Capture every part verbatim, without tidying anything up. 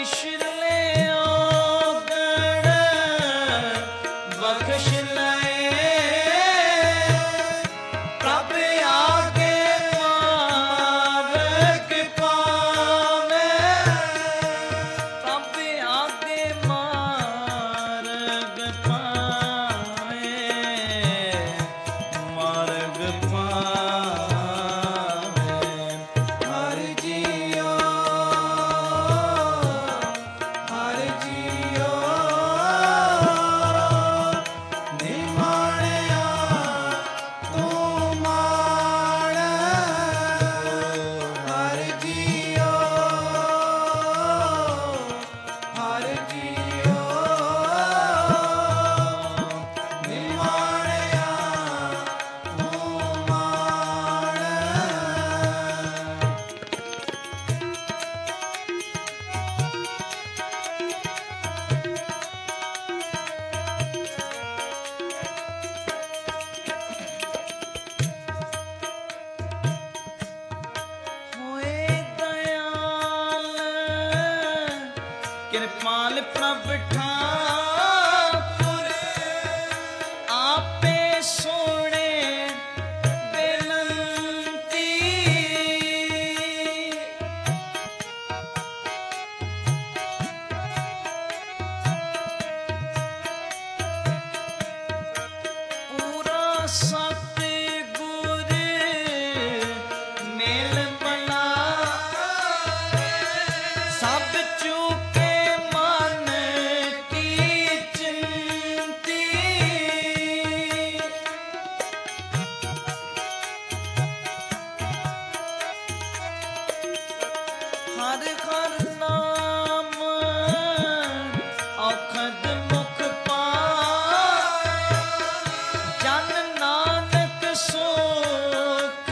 कृपाल प्रभ ठाकुर आपे सोने बेनंती पूरा सतगुर मेल बना सब चूके मन की चिंती हर हर नाम औखद मुख पाए जन नानक सुख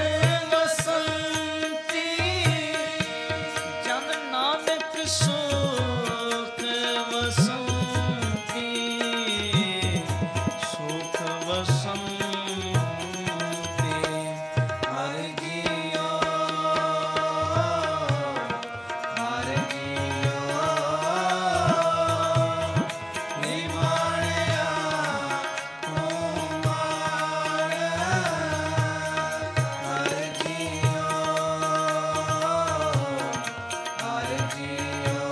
वसंती जन नानक सुख वसंती सुख वसंती हर जियो हर जियो निमाणिया तू मान हर जियो हर जियो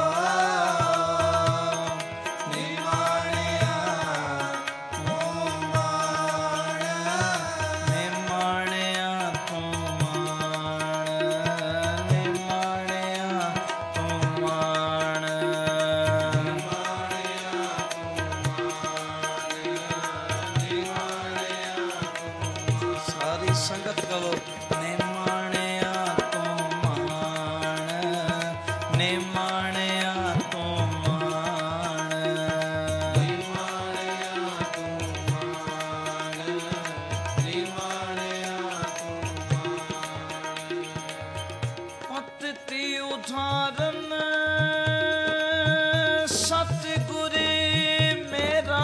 निमाणिया तू मान निमाणिया तू मान निमाणिया तू मान सारी संगत कहो निमाणिया तू मान निमाणिया तू मान निमाणिया तू मान निमाणिया तू मान अति उदाहरण सतगुर मेरा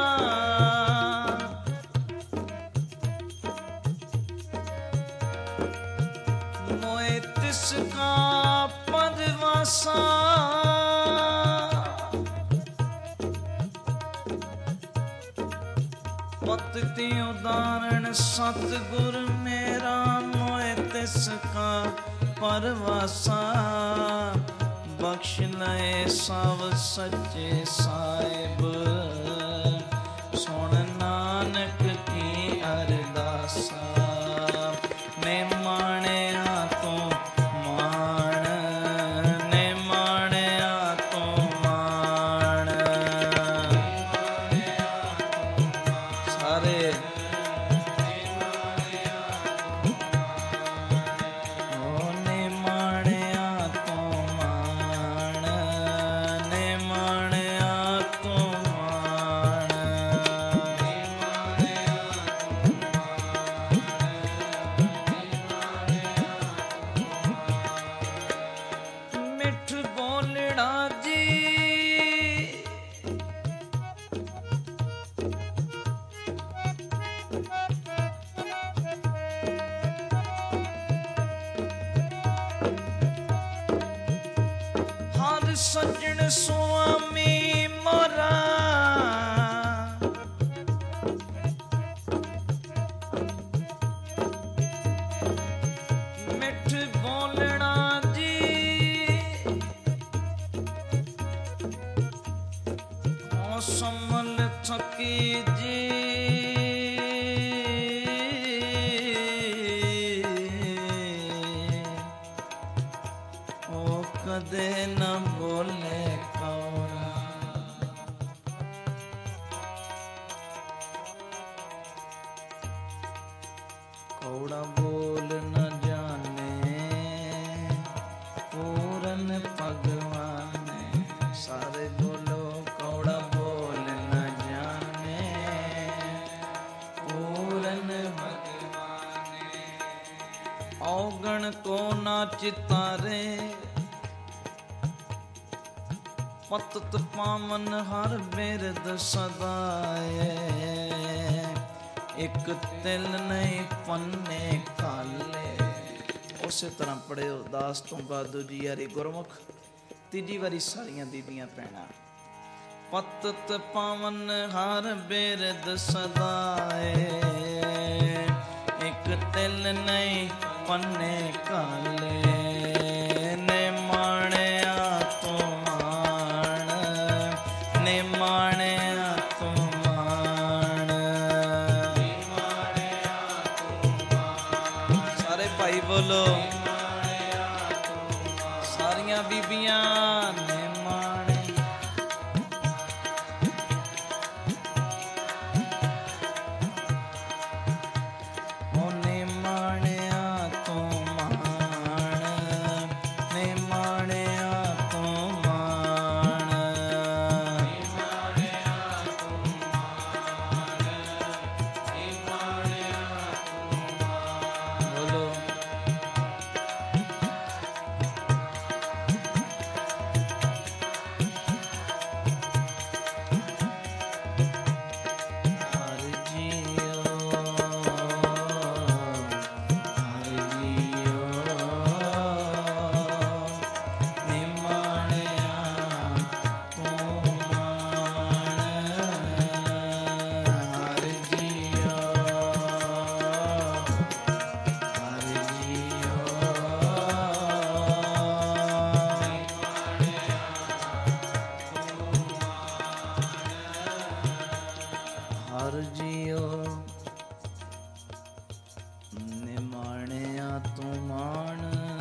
मोए तिसका परवासा पति उदाहरण सतगुर मेरा मोए तिसका परवासा बख्श लए सब सच्चे साहिब सुन नानक की अरदासा निमाणिया तू मान निमाणिया तू मान सारे ओ निमाणिया तू मान निमाणिया तू मान ਸੱਜਣ ਸੁਆਮੀ ਮੋਰਾ ਮਿੱਠ ਬੋਲਣਾ ਜੀ ਓ ਸੰਮਲ ਥਕੀ ਜੀ ਓ ਕਦੇ ਨਾ ਬੋਲੇ ਕੌੜਾ ਕੌੜਾ ਬੋਲ ਨਾ ਜਾਣੇ ਪੂਰਨ ਭਗਵਾਨ ਸਾਰੇ ਬੋਲੋ ਕੌੜਾ ਬੋਲ ਨਾ ਜਾਣੇ ਪੂਰਨ ਭਗਵਾਨ ਔਗਣ ਕੋ ਨਾ ਚਿਤਾਰੇ ਪਤਤ ਪਾਵਨ ਹਰ ਬਿਰਦ ਸਦਾਏ ਇੱਕ ਤਿਲ ਨਹੀਂ ਪੰਨੇ ਕਾਲੇ। ਉਸੇ ਤਰ੍ਹਾਂ ਪੜਿਓ ਦਾਸ ਤੋਂ ਬਾਦੂ ਜੀ ਯਾਰੀ ਗੁਰਮੁਖ ਤੀਜੀ ਵਾਰੀ ਸਾਰੀਆਂ ਬੀਬੀਆਂ ਪੈਣਾ ਪਤਤ ਪਾਵਨ ਹਰ ਬਿਰਦ ਸਦਾਏ ਇੱਕ ਤਿਲ ਨਹੀਂ ਪੰਨੇ ਕਾਲੇ ਨੇ ਮਾਣਿਆ ਤੂੰ ਮਾਣ ਨੇ ਮਾਣਿਆ ਤੂੰ ਮਾਣ ਨੇ ਮਾਣਿਆ ਤੂੰ ਮਾਣ ਸਾਰੇ ਭਾਈ ਬੋਲੋ ਸਾਰੀਆਂ ਬੀਬੀਆਂ ਨੇ ਮਾਣੇ ਉਹਨੇ ਮਾਣਿਆ ਤੂੰ ਮਾਣ ਨੇ ਮਾਣਿਆ ਤੂੰ ਮਾਣ ਨੇ ਮਾਣਿਆ ਤੂੰ ਮਾਣ ਨੇ ਮਾਣਿਆ ਤੂੰ ਮਾਣ ਬੋਲੋ ਹਰ ਜੀਓ ਹਰ ਜੀਓ ਨੇ ਮਾਣਿਆ ਤੂੰ ਮਾਣ ਹਰ ਜੀਓ ਹਰ ਜੀਓ ਹਰ ਜੀਓ ਨਿਮਾਣਿਆ ਤੂੰ ਮਾਣ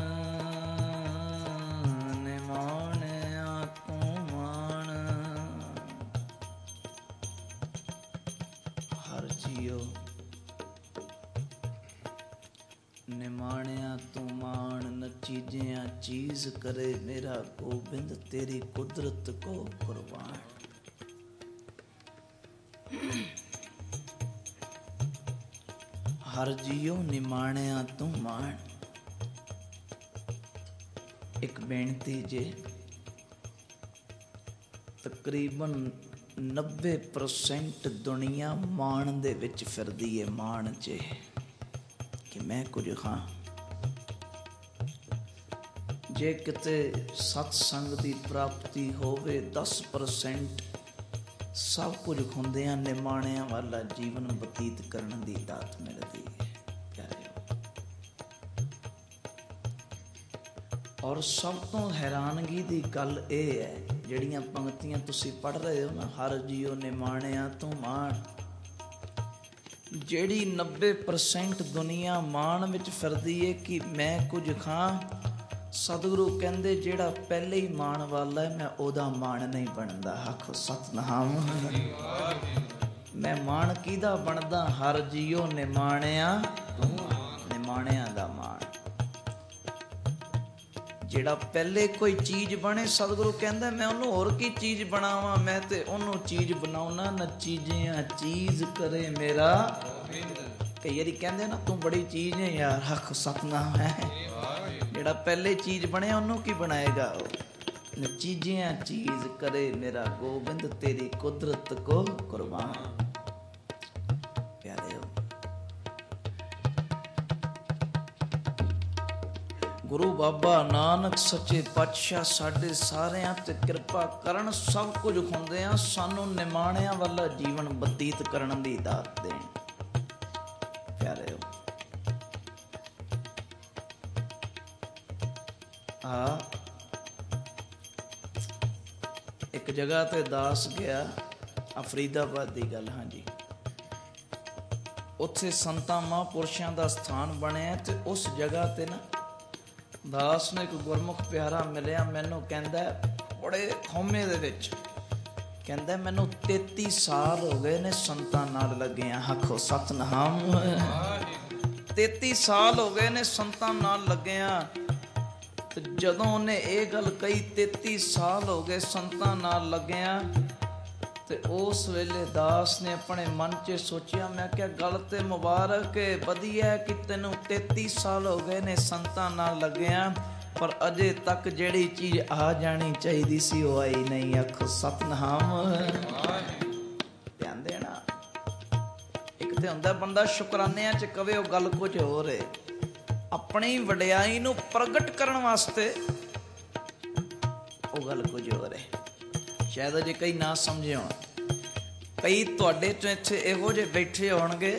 ਨਿਮਾਣਿਆ ਤੂੰ ਮਾਣ ਹਰ ਜੀਓ ਨਿਮਾਣਿਆ ਤੂੰ ਮਾਣ ਨਚੀਜਿਆਂ ਚੀਜ਼ ਕਰੇ ਮੇਰਾ ਗੋਬਿੰਦ ਤੇਰੀ ਕੁਦਰਤ ਕੋ ਕੁਰਬਾਨ। ਹਰ ਜੀਓ ਨਿਮਾਣਿਆ ਤੂੰ ਮਾਣ। ਇੱਕ ਬੇਨਤੀ ਜੇ ਤਕਰੀਬਨ ਨੱਬੇ ਪਰਸੈਂਟ ਦੁਨੀਆ ਮਾਣ ਦੇ ਵਿੱਚ ਫਿਰਦੀ ਏ ਮਾਣ 'ਚ ਕਿ ਮੈਂ ਕੁਝ ਹਾਂ। ਜੇ ਕਿਤੇ ਸਤਸੰਗ ਦੀ ਪ੍ਰਾਪਤੀ ਹੋਵੇ ਦਸ ਪਰਸੈਂਟ ਸਭ ਕੁਝ ਹੁੰਦਿਆਂ ਨਿਮਾਣਿਆਂ ਵਾਲਾ ਜੀਵਨ ਬਤੀਤ ਕਰਨ ਦੀ ਦਾਤ ਮਿਲਦੀ ਹੈ ਪਿਆਰਿਓ। ਔਰ ਸਭ ਤੋਂ ਹੈਰਾਨਗੀ ਦੀ ਗੱਲ ਇਹ ਹੈ ਜਿਹੜੀਆਂ ਪੰਕਤੀਆਂ ਤੁਸੀਂ ਪੜ੍ਹ ਰਹੇ ਹੋ ਨਾ ਹਰ ਜੀਓ ਨਿਮਾਣਿਆ ਤੂੰ ਮਾਣ ਜਿਹੜੀ ਨੱਬੇ ਪਰਸੈਂਟ ਦੁਨੀਆ ਮਾਣ ਵਿੱਚ ਫਿਰਦੀ ਏ ਕਿ ਮੈਂ ਕੁਝ ਖਾਂ ਸਤਿਗੁਰੂ ਕਹਿੰਦੇ ਜਿਹੜਾ ਪਹਿਲੇ ਹੀ ਮਾਣ ਵਾਲਾ ਹੈ ਮੈਂ ਉਹਦਾ ਮਾਣ ਨਹੀਂ ਬਣਦਾ। ਆਖੋ ਸਤਿਨਾਮ। ਮੈਂ ਮਾਣ ਕਿਹਦਾ ਬਣਦਾ ਹਰ ਜੀਓ ਨਿਮਾਣਿਆ ਤੂੰ ਨਿਮਾਣਿਆਂ ਦਾ ਮਾਣ। ਜਿਹੜਾ ਪਹਿਲੇ ਕੋਈ ਚੀਜ਼ ਬਣੇ ਸਤਿਗੁਰੂ ਕਹਿੰਦਾ ਮੈਂ ਉਹਨੂੰ ਹੋਰ ਕੀ ਚੀਜ਼ ਬਣਾਵਾਂ ਮੈਂ ਤੇ ਉਹਨੂੰ ਚੀਜ਼ ਬਣਾਉਣਾ ਨਚੀਜਿਆਂ ਚੀਜ਼ ਕਰੇ ਮੇਰਾ। ਕਈ ਵਾਰੀ ਕਹਿੰਦੇ ਨਾ ਤੂੰ ਬੜੀ ਚੀਜ਼ ਹੈ ਯਾਰ। ਆਖੋ ਸਤਿਨਾਮ ਹੈ। ਜਿਹੜਾ ਪਹਿਲੇ ਚੀਜ਼ ਬਣਿਆ ਉਹਨੂੰ ਕੀ ਬਣਾਏਗਾ ਉਹ ਨਚੀਜਿਆਂ ਚੀਜ਼ ਕਰੇ ਮੇਰਾ ਗੋਬਿੰਦ ਤੇਰੀ ਕੁਦਰਤ ਕੋ ਕੁਰਬਾਨ। ਪਿਆਰਿਓ ਗੁਰੂ ਬਾਬਾ ਨਾਨਕ ਸੱਚੇ ਪਾਤਸ਼ਾਹ ਸਾਡੇ ਸਾਰਿਆਂ ਤੇ ਕਿਰਪਾ ਕਰਨ, ਸਭ ਕੁਝ ਹੁੰਦੇ ਆ ਸਾਨੂੰ ਨਿਮਾਣਿਆਂ ਵਾਲਾ ਜੀਵਨ ਬਤੀਤ ਕਰਨ ਦੀ ਦਾਤ ਦੇਣ। ਪਿਆਰਿਓ, ਆ ਇੱਕ ਜਗ੍ਹਾ ਤੇ ਦਾਸ ਗਿਆ, ਫਰੀਦਾਬਾਦ ਦੀ ਗੱਲ। ਹਾਂਜੀ, ਉੱਥੇ ਸੰਤਾਂ ਮਹਾਂਪੁਰਸ਼ਾਂ ਦਾ ਸਥਾਨ ਬਣਿਆ ਤੇ ਉਸ ਜਗ੍ਹਾ ਤੇ ਨਾ ਦਾਸ ਨੂੰ ਇੱਕ ਗੁਰਮੁਖ ਪਿਆਰਾ ਮਿਲਿਆ। ਮੈਨੂੰ ਕਹਿੰਦਾ ਬੜੇ ਹਉਮੈ ਦੇ ਵਿੱਚ, ਕਹਿੰਦਾ ਮੈਨੂੰ ਤੇਤੀ ਸਾਲ ਹੋ ਗਏ ਨੇ ਸੰਤਾਂ ਨਾਲ ਲੱਗਿਆ। ਆਖੋ ਸਤਿਨਾਮ। ਤੇਤੀ ਸਾਲ ਹੋ ਗਏ ਨੇ ਸੰਤਾਂ ਨਾਲ ਲੱਗਿਆ। ਤੇ ਜਦੋਂ ਉਹਨੇ ਇਹ ਗੱਲ ਕਹੀ ਤੇਤੀ ਸਾਲ ਹੋ ਗਏ ਸੰਤਾਂ ਨਾਲ ਲੱਗਿਆ, ਤੇ ਉਸ ਵੇਲੇ ਦਾਸ ਨੇ ਆਪਣੇ ਮਨ 'ਚ ਸੋਚਿਆ, ਮੈਂ ਕਿਹਾ ਗੱਲ ਤੇ ਮੁਬਾਰਕ ਹੈ, ਵਧੀਆ ਕਿ ਤੈਨੂੰ ਤੇਤੀ ਸਾਲ ਹੋ ਗਏ ਨੇ ਸੰਤਾਂ ਨਾਲ ਲੱਗਿਆ, ਪਰ ਅਜੇ ਤੱਕ ਜਿਹੜੀ ਚੀਜ਼ ਆ ਜਾਣੀ ਚਾਹੀਦੀ ਸੀ ਉਹ ਆਈ ਨਹੀਂ। ਆਖੋ ਸਤਿਨਾਮ। ਧਿਆਨ ਦੇਣਾ। ਇੱਕ ਤੇ ਹੁੰਦਾ ਬੰਦਾ ਸ਼ੁਕਰਾਨਿਆਂ 'ਚ ਕਵੇ ਉਹ ਗੱਲ ਕੁਝ ਹੋਰ ਹੈ, ਆਪਣੀ ਵਡਿਆਈ ਨੂੰ ਪ੍ਰਗਟ ਕਰਨ ਵਾਸਤੇ ਉਹ ਗੱਲ ਕੁਝ ਹੋਰ ਹੈ। ਸ਼ਾਇਦ ਅਜੇ ਕਈ ਨਾ ਸਮਝੇ ਹੋਣ। ਕਈ ਤੁਹਾਡੇ ਚੋਂ ਇੱਥੇ ਇਹੋ ਜਿਹੇ ਬੈਠੇ ਹੋਣਗੇ,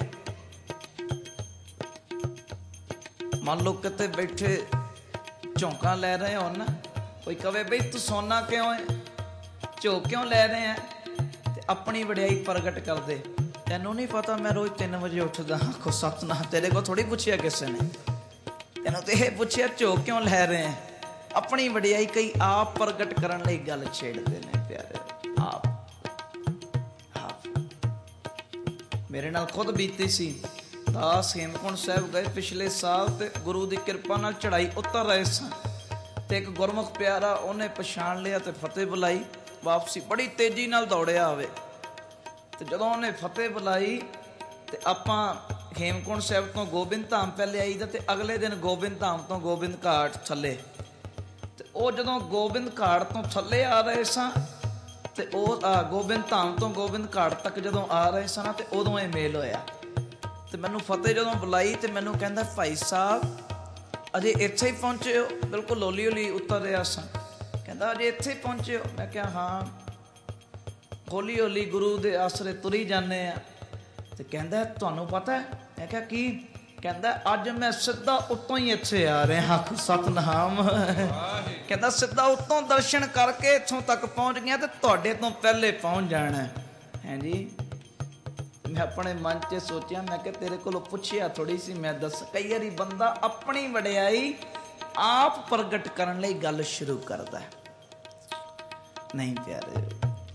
ਮੰਨ ਲਓ ਕਿਤੇ ਬੈਠੇ ਝੋਂਕਾਂ ਲੈ ਰਹੇ ਹੋਣ ਨਾ, ਕੋਈ ਕਵੇ ਬਈ ਤੂੰ ਸੋਨਾ ਕਿਉਂ ਹੈ, ਝੋਕ ਕਿਉਂ ਲੈ ਰਹੇ ਹੈ, ਤੇ ਆਪਣੀ ਵਡਿਆਈ ਪ੍ਰਗਟ ਕਰਦੇ। ਤੈਨੂੰ ਨਹੀਂ ਪਤਾ ਮੈਂ ਰੋਜ਼ ਤਿੰਨ ਵਜੇ ਉੱਠਦਾ। ਆਖੋ ਸਤਿਨਾਮ। ਤੇਰੇ ਕੋਲ ਥੋੜ੍ਹੀ ਪੁੱਛਿਆ ਕਿਸੇ ਨੇ, ਤੈਨੂੰ ਤੇ ਇਹ ਪੁੱਛਿਆ ਝੋਕ ਕਿਉਂ ਲੈ ਰਹੇ ਹੈ। ਆਪਣੀ ਵਡਿਆਈ ਕਈ ਆਪ ਪ੍ਰਗਟ ਕਰਨ ਲਈ ਗੱਲ ਛੇੜਦੇ ਨੇ। ਪਿਆਰੇ, ਆਪ ਆਪ ਮੇਰੇ ਨਾਲ ਖੁਦ ਬੀਤੀ ਸੀ। ਦਾਸ ਹੇਮਕੁੰਟ ਸਾਹਿਬ ਗਏ ਪਿਛਲੇ ਸਾਲ, ਤੇ ਗੁਰੂ ਦੀ ਕਿਰਪਾ ਨਾਲ ਚੜ੍ਹਾਈ ਉਤਰ ਰਹੇ ਸਾਂ, ਤੇ ਇੱਕ ਗੁਰਮੁਖ ਪਿਆਰਾ ਉਹਨੇ ਪਛਾਣ ਲਿਆ ਤੇ ਫਤਿਹ ਬੁਲਾਈ। ਵਾਪਸੀ ਬੜੀ ਤੇਜ਼ੀ ਨਾਲ ਦੌੜਿਆ ਆਵੇ, ਤੇ ਜਦੋਂ ਉਹਨੇ ਫਤਿਹ ਬੁਲਾਈ ਤੇ ਆਪਾਂ ਹੇਮਕੁੰਟ ਸਾਹਿਬ ਤੋਂ ਗੋਬਿੰਦ ਧਾਮ ਪਹਿਲੇ ਆਈਦਾ, ਤੇ ਅਗਲੇ ਦਿਨ ਗੋਬਿੰਦ ਧਾਮ ਤੋਂ ਗੋਬਿੰਦ ਘਾਟ ਥੱਲੇ। ਤੇ ਉਹ ਜਦੋਂ ਗੋਬਿੰਦ ਘਾਟ ਤੋਂ ਥੱਲੇ ਆ ਰਹੇ ਸਾਂ, ਤੇ ਉਹ ਗੋਬਿੰਦ ਧਾਮ ਤੋਂ ਗੋਬਿੰਦ ਘਾਟ ਤੱਕ ਜਦੋਂ ਆ ਰਹੇ ਸਾਂ, ਤੇ ਉਦੋਂ ਇਹ ਮੇਲ ਹੋਇਆ। ਤੇ ਮੈਨੂੰ ਫਤਿਹ ਜਦੋਂ ਬੁਲਾਈ ਤੇ ਮੈਨੂੰ ਕਹਿੰਦਾ, ਭਾਈ ਸਾਹਿਬ ਅਜੇ ਇੱਥੇ ਹੀ ਪਹੁੰਚੇ ਹੋ? ਬਿਲਕੁਲ ਹੌਲੀ ਹੌਲੀ ਉਤਰ ਰਿਹਾ ਸਾਂ। ਕਹਿੰਦਾ ਅਜੇ ਇੱਥੇ ਹੀ ਪਹੁੰਚੇ ਹੋ? ਮੈਂ ਕਿਹਾ ਹਾਂ, ਹੌਲੀ ਹੌਲੀ ਗੁਰੂ ਦੇ ਆਸਰੇ ਤੁਰੀ ਜਾਂਦੇ ਆ। ਤੇ ਕਹਿੰਦਾ ਤੁਹਾਨੂੰ ਪਤਾ ਹੈ? ਮੈਂ ਕਿਹਾ ਕੀ? ਕਹਿੰਦਾ ਅੱਜ ਮੈਂ ਸਿੱਧਾ ਉੱਤੋਂ ਹੀ ਇੱਥੇ ਆ ਰਿਹਾ। ਆਖੋ ਸਤਿਨਾਮ। ਕਹਿੰਦਾ ਸਿੱਧਾ ਉੱਤੋਂ ਦਰਸ਼ਨ ਕਰਕੇ ਇੱਥੋਂ ਤੱਕ ਪਹੁੰਚ ਗਿਆ, ਤੇ ਤੁਹਾਡੇ ਤੋਂ ਪਹਿਲੇ ਪਹੁੰਚ ਜਾਣਾ ਹੈ ਜੀ। ਮੈਂ ਆਪਣੇ ਮਨ 'ਚ ਸੋਚਿਆ, ਮੈਂ ਕਿਹਾ ਤੇਰੇ ਕੋਲੋਂ ਪੁੱਛਿਆ ਥੋੜ੍ਹੀ ਸੀ, ਮੈਂ ਦੱਸ। ਕਈ ਵਾਰੀ ਬੰਦਾ ਆਪਣੀ ਵਡਿਆਈ ਆਪ ਪ੍ਰਗਟ ਕਰਨ ਲਈ ਗੱਲ ਸ਼ੁਰੂ ਕਰਦਾ ਨਹੀਂ। ਪਿਆਰੇ,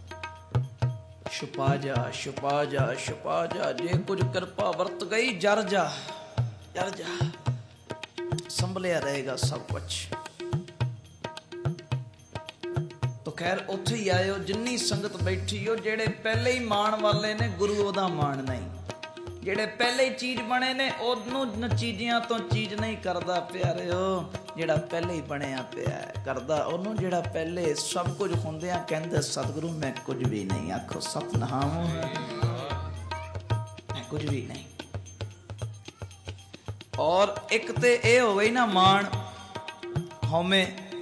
ਛੁਪਾ ਜਾ ਛੁਪਾ ਜਾ ਛੁਪਾ ਜਾ, ਜੇ ਕੁਝ ਕਿਰਪਾ ਵਰਤ ਗਈ ਜਰ ਜਾ ਜਰ ਜਾ, ਸੰਭਲਿਆ ਰਹੇਗਾ ਸਭ ਕੁਛ। ਤੋ ਖੈਰ ਉੱਥੇ ਹੀ ਆਇਓ, ਜਿੰਨੀ ਸੰਗਤ ਬੈਠੀ ਹੋ, ਜਿਹੜੇ ਪਹਿਲੇ ਹੀ ਮਾਣ ਵਾਲੇ ਨੇ ਗੁਰੂ ਉਹਦਾ ਮਾਣ ਨਹੀਂ, ਜਿਹੜੇ ਪਹਿਲੇ ਹੀ ਚੀਜ਼ ਬਣੇ ਨੇ ਉਹਨੂੰ ਨਚੀਜਿਆਂ ਤੋਂ ਚੀਜ਼ ਨਹੀਂ ਕਰਦਾ। ਪਿਆਰਿਓ, ਜਿਹੜਾ ਪਹਿਲੇ ਹੀ ਬਣਿਆ ਪਿਆ ਕਰਦਾ ਉਹਨੂੰ, ਜਿਹੜਾ ਪਹਿਲੇ ਸਭ ਕੁਝ ਹੁੰਦਿਆਂ ਕਹਿੰਦਾ ਸਤਿਗੁਰੂ ਮੈਂ ਕੁਝ ਵੀ ਨਹੀਂ। ਆਖੋ ਸਤਿਨਾਮ। ਮੈਂ ਕੁਝ ਵੀ ਨਹੀਂ। ਔਰ ਇੱਕ ਤੇ ਇਹ ਹੋ ਗਈ ਨਾ ਮਾਣ, ਹਉਮੈ,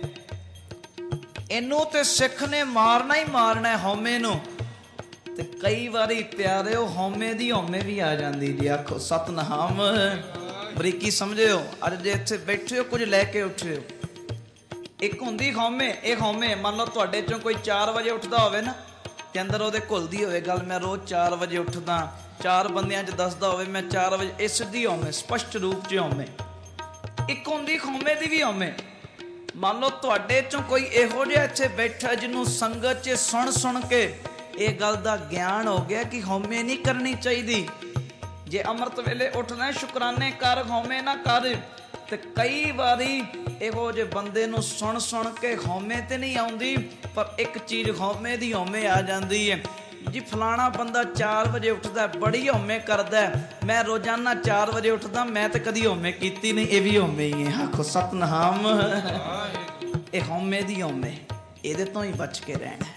ਇਹਨੂੰ ਤੇ ਸਿੱਖ ਨੇ ਮਾਰਨਾ ਹੀ ਮਾਰਨਾ ਹਉਮੈ ਨੂੰ। ਤੇ ਕਈ ਵਾਰੀ ਪਿਆਰਿਓ ਹਉਮੈ ਦੀ ਹਉਮੈ ਵੀ ਆ ਜਾਂਦੀ ਜੀ। ਆਖੋ ਸਤਿਨਾਮ। ਬਰੀਕੀ ਸਮਝਿਓ। ਅੱਜ ਜੇ ਇੱਥੇ ਬੈਠੇ ਹੋ ਕੁਝ ਲੈ ਕੇ ਉੱਠੇ ਹੋ, ਇੱਕ ਹੁੰਦੀ ਹਉਮੈ। ਇਹ ਹਉਮੈ ਮੰਨ ਲਓ ਤੁਹਾਡੇ ਚੋਂ ਕੋਈ ਚਾਰ ਵਜੇ ਉੱਠਦਾ ਹੋਵੇ ਨਾ, ਤੇ ਅੰਦਰ ਉਹਦੇ ਘੁਲਦੀ ਹੋਵੇ ਗੱਲ, ਮੈਂ ਰੋਜ਼ ਚਾਰ ਵਜੇ ਉੱਠਦਾ, ਚਾਰ ਬੰਦਿਆਂ 'ਚ ਦੱਸਦਾ ਹੋਵੇ ਮੈਂ ਚਾਰ ਵਜੇ, ਇਹ ਸਿੱਧੀ ਹਉਮੈ, ਸਪਸ਼ਟ ਰੂਪ 'ਚ ਹਉਮੈ। ਇੱਕ ਹੁੰਦੀ ਹਉਮੈ ਦੀ ਵੀ ਹਉਮੈ। ਮੰਨ ਲਓ ਤੁਹਾਡੇ ਚੋਂ ਕੋਈ ਇਹੋ ਜਿਹਾ ਇੱਥੇ ਬੈਠਾ ਜਿਹਨੂੰ ਸੰਗਤ 'ਚ ਸੁਣ ਸੁਣ ਕੇ ਇਹ ਗੱਲ ਦਾ ਗਿਆਨ ਹੋ ਗਿਆ ਕਿ ਹਉਮੈ ਨਹੀਂ ਕਰਨੀ ਚਾਹੀਦੀ। ਜੇ ਅੰਮ੍ਰਿਤ ਵੇਲੇ ਉੱਠਣਾ ਸ਼ੁਕਰਾਨੇ ਕਰ, ਹਉਮੈ ਨਾ ਕਰ। ਤੇ ਕਈ ਵਾਰੀ ਇਹੋ ਜਿਹੇ ਬੰਦੇ ਨੂੰ ਸੁਣ ਸੁਣ ਕੇ ਹਉਮੈ ਤੇ ਨਹੀਂ ਆਉਂਦੀ, ਪਰ ਇੱਕ ਚੀਜ਼ ਹਉਮੈ ਦੀ ਹਉਮੈ ਆ ਜਾਂਦੀ ਹੈ ਜੀ। ਫਲਾਣਾ ਬੰਦਾ ਚਾਰ ਵਜੇ ਉੱਠਦਾ, ਬੜੀ ਹਉਮੈ ਕਰਦਾ, ਮੈਂ ਰੋਜ਼ਾਨਾ ਚਾਰ ਵਜੇ ਉੱਠਦਾ, ਮੈਂ ਤੇ ਕਦੀ ਹਉਮੈ ਕੀਤੀ ਨਹੀਂ। ਇਹ ਵੀ ਹਉਮੈ ਹੀ ਹੈ। ਆਖੋ ਸਤਿਨਾਮ। ਇਹ ਹਉਮੈ ਦੀ ਹਉਮੈ, ਇਹਦੇ ਤੋਂ ਹੀ ਬਚ ਕੇ ਰਹਿਣਾ।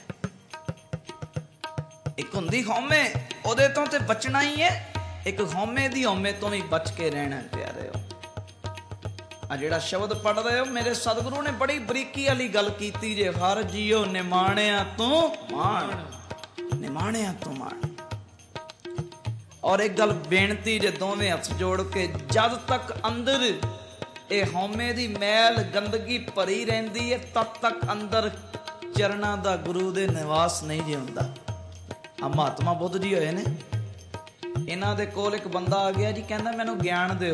ਇੱਕ ਹੁੰਦੀ ਹਉਮੈ, ਉਹਦੇ ਤੋਂ ਤੇ ਬਚਣਾ ਹੀ ਹੈ। ਇੱਕ ਹਉਮੈ ਦੀ ਹਉਮੈ ਤੋਂ ਵੀ ਬਚ ਕੇ ਰਹਿਣਾ। ਪਿਆਰਿਓ, आ जिहड़ा शब्द पढ़ रहे हो, मेरे सतगुरु ने बड़ी बरीकी वाली गल कीती जे, हर जियो निमाणिया तू मान, निमाणिया तू मान। और एक गल बेनती जे दोवें हथ जोड़ के, जद तक अंदर ये हौमे दी मैल गंदगी भरी रहिंदी है, तद तक अंदर चरना दा गुरु दे निवास नहीं जे हुंदा। आ महात्मा बुद्ध जी होए ने, इन्हां दे कोल एक बंदा आ गया जी, कहंदा मैनू ज्ञान दिओ,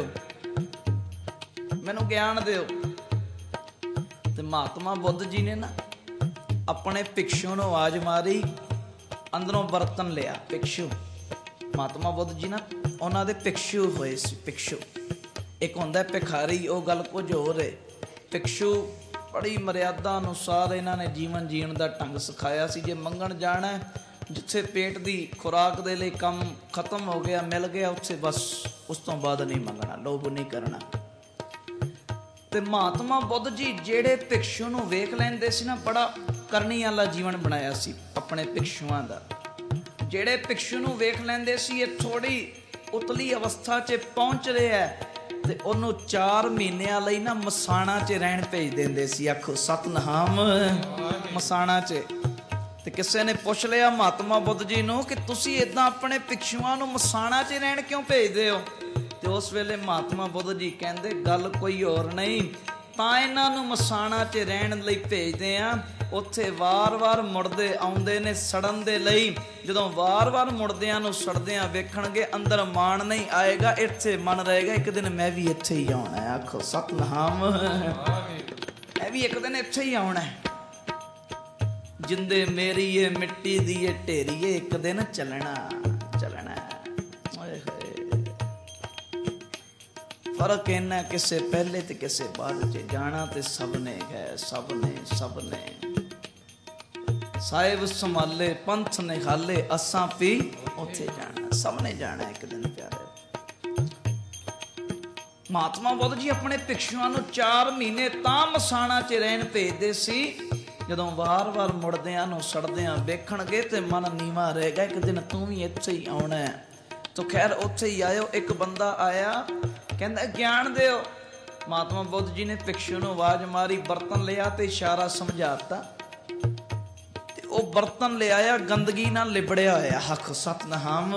मैनू ज्ञान दिओ। ते महात्मा बुद्ध जी ने ना अपने भिक्षु नूं आवाज मारी, अंदरों बर्तन लिया। भिक्षु महात्मा बुद्ध जी ना उन्हां दे भिक्षु होए सी। भिक्षु एक हुंदा भिखारी, वो गल कुछ होर है। भिक्षु बड़ी मर्यादा अनुसार इन्हां ने जीवन जीण दा ढंग सिखाया सी। जे मंगण जाना है, जिथे पेट दी खुराक दे लई काम खत्म हो गया, मिल गया, उत्थे बस, उस तो बाद नहीं मंगना, लोभ नहीं करना। ते महात्मा बुद्ध जी जेड़े भिक्षु नूं वेख लैंदे सी ना, बड़ा करनी वाला जीवन बनाया सी अपने भिक्षुआं दा। जेड़े भिक्षु नूं वेख लैंदे सी ये थोड़ी उतली अवस्था च पहुंच रहा है, ते ओनू चार महीनिਆਂ ਲਈ ना मसाणा च रहन भेज देंदे सी। आखो सतनाम। मसाणा च ते किसी ने पुछ लिया महात्मा बुद्ध जी नूं कि तुसी इदां अपने भिक्षुआं नूं मसाणा च रहन क्यों भेजदे हो? ते उस वेले महात्मा बुद्ध जी कहंदे गल कोई होर नहीं, तां इन्हां नूं मसाणा च रहन लई भेजदे आ, उत्थे वार-वार मुड़दे आउंदे ने सड़न दे लई। जदों वार-वार मुड़दियां नूं सड़दियां वेखणगे, अंदर मान नहीं आएगा, इत्थे मन रहेगा एक दिन मैं भी इत्थे ही आउणा है। आखो सतनाम। मैं भी एक दिन इत्थे ही आउणा है। जिंदे मेरी ये मिट्टी दी ये ढेरीए, एक दिन चलना चलना। फर्क इन्ना किसे पहले ते किसे बाद च, जाना ते सबने है, सबने सबने। साहिब संभाले पंथ निहाले, असां भी उत्थे जाना, सबने जाना एक दिन प्यारे। महात्मा बुद्ध जी अपने भिक्षुआं नूं चार महीने तां मसाणा च रहन भेजदे सी, जदों वार वार मुड़दियां नूं सड़दियां वेखणगे ते मन नीवा रहेगा, एक दिन तू भी इत्थे ही आउणा है। तो खैर उत्थे ही आयो। एक बंदा आया, कहंदा ज्ञान दिओ। महात्मा बुद्ध जी ने भिक्षु नूं आवाज मारी, बर्तन लिया ते इशारा समझाता, ते ओ बर्तन ले आया गंदगी नाल लिबड़िया होया। हक सतनाम।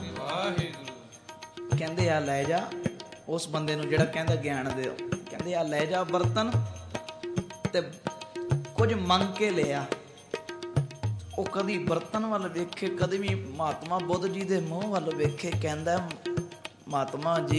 कहंदे आ लै जा। उस बंदे नूं जिहड़ा कहंदा ज्ञान दिओ, कहंदे आ लै जा बर्तन, ते कुछ मंग के लिया। वो कभी बर्तन वाल वेखे, कभी भी महात्मा बुद्ध जी दे मूँह वाल वेखे। कहंदा महात्मा जी,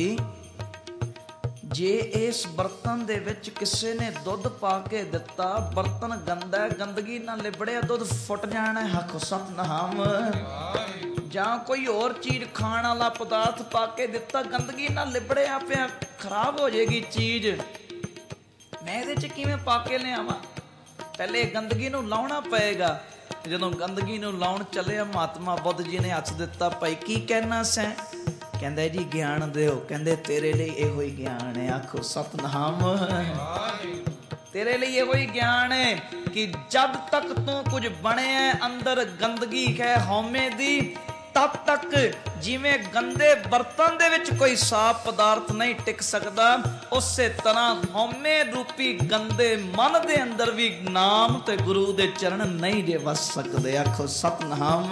जे इस बर्तन दे विच किसी ने दुध पा के दिता, बर्तन गंदा है, गंदगी ना लिबड़िया, दुध फुट जाना है। हक सतनाम। जां कोई और चीज खाण वाला पदार्थ पा के दिता, गंदगी ना लिबड़िया पिया, खराब हो जाएगी चीज, मैं इहदे च किवें पा के लियावां? पहले गंदगी नूं लाउणा पएगा। जदों गंदगी नूं लाउण चलिया, महात्मा बुद्ध जी ने हथ दिता, भाई की कहना सैं? कहंदा जी ज्ञान दिओ। कहंदे तेरे लिए इहो ही ज्ञान है। आखो सतनाम। तेरे लिए इहो ही ज्ञान है कि जब तक तू कुछ बने अंदर गंदगी है हौमे दी, तब तक जिवें गंदे बर्तन दे विच कोई साफ पदार्थ नहीं टिक सकदा, उसे तरह हौमे रूपी गंदे मन दे अंदर भी नाम ते गुरु दे चरण नहीं जे वस सकदे। आखो सतनाम।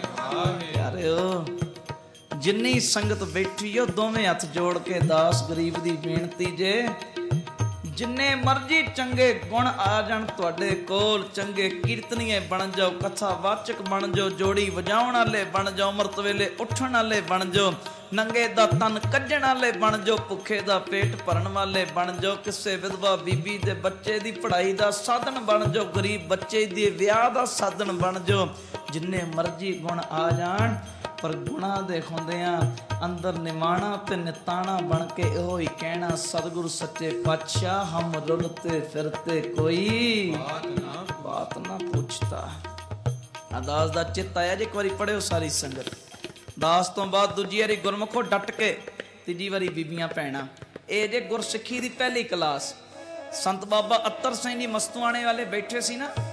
यारो जिन्नी संगत बैठी हो, दोवें हथ जोड़ के दास गरीब दी बेनती जे, जिन्ने मर्जी चंगे गुण आ जाण तुहाडे कोल, चंगे कीर्तनीए बन जाओ, कथा वाचक बन जाओ, जोड़ी वजाउण वाले बन जाओ, अमृत वेले उठण वाले बन जाओ, नंगे दा तन कज्जण वाले बन जाओ, भुखे दा पेट भरन वाले बन जाओ, किसे विधवा बीबी दे बच्चे दी पढ़ाई दा साधन बन जाओ, गरीब बच्चे दे विआह दा साधन बन जाओ, जिन्ने मर्जी गुण आ जाण, पर गुणा दे हुंदियां अंदर निमाणा ते निताणा बन के इहो ही कहना, सतगुरु सच्चे पातशाह हम रुलते फिरते कोई बात ना बात ना पूछता। अरदास दा चित आया जे, एक बारी पढ़ियो सारी संगत। दास तो बाद दूजी वारी गुरमुखो डट के, तीजी वारी बीबियां भैणां। ये जे गुरसिੱਖੀ दी पहली क्लास। संत बाबा अत्तर सिंह जी मस्तुआणे वाले बैठे सी ना,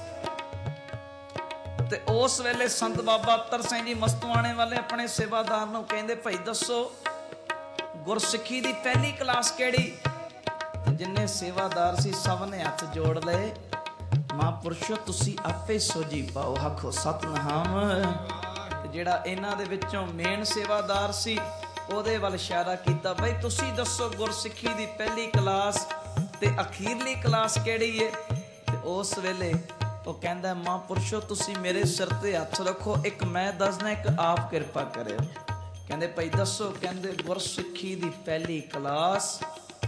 ते उस वेले संत बाबा अत्तर सिंह जी मस्तुआणे वाले अपने सेवादार नूं कहंदे, भाई दसो गुरसिੱਖੀ दी पहली क्लास केड़ी? जिन्ने सेवादार सी सब ने हथ जोड़ लए। महापुरुषो तुसी आपे सोझी पाओ, आखो सतनाम। ਜਿਹੜਾ ਇਹਨਾਂ ਦੇ ਵਿੱਚੋਂ ਮੇਨ ਸੇਵਾਦਾਰ ਸੀ ਉਹਦੇ ਵੱਲ ਇਸ਼ਾਰਾ ਕੀਤਾ, ਬਈ ਤੁਸੀਂ ਦੱਸੋ ਗੁਰਸਿੱਖੀ ਦੀ ਪਹਿਲੀ ਕਲਾਸ ਤੇ ਅਖੀਰਲੀ ਕਲਾਸ ਕਿਹੜੀ ਏ? ਤੇ ਉਸ ਵੇਲੇ ਉਹ ਕਹਿੰਦਾ, ਮਹਾਂਪੁਰਸ਼ੋ ਤੁਸੀਂ ਮੇਰੇ ਸਿਰ ਤੇ ਹੱਥ ਰੱਖੋ, ਇੱਕ ਮੈਂ ਦੱਸਦਾ, ਇੱਕ ਆਪ ਕਿਰਪਾ ਕਰਿਓ। ਕਹਿੰਦੇ ਭਾਈ ਦੱਸੋ? ਕਹਿੰਦੇ ਗੁਰਸਿੱਖੀ ਦੀ ਪਹਿਲੀ ਕਲਾਸ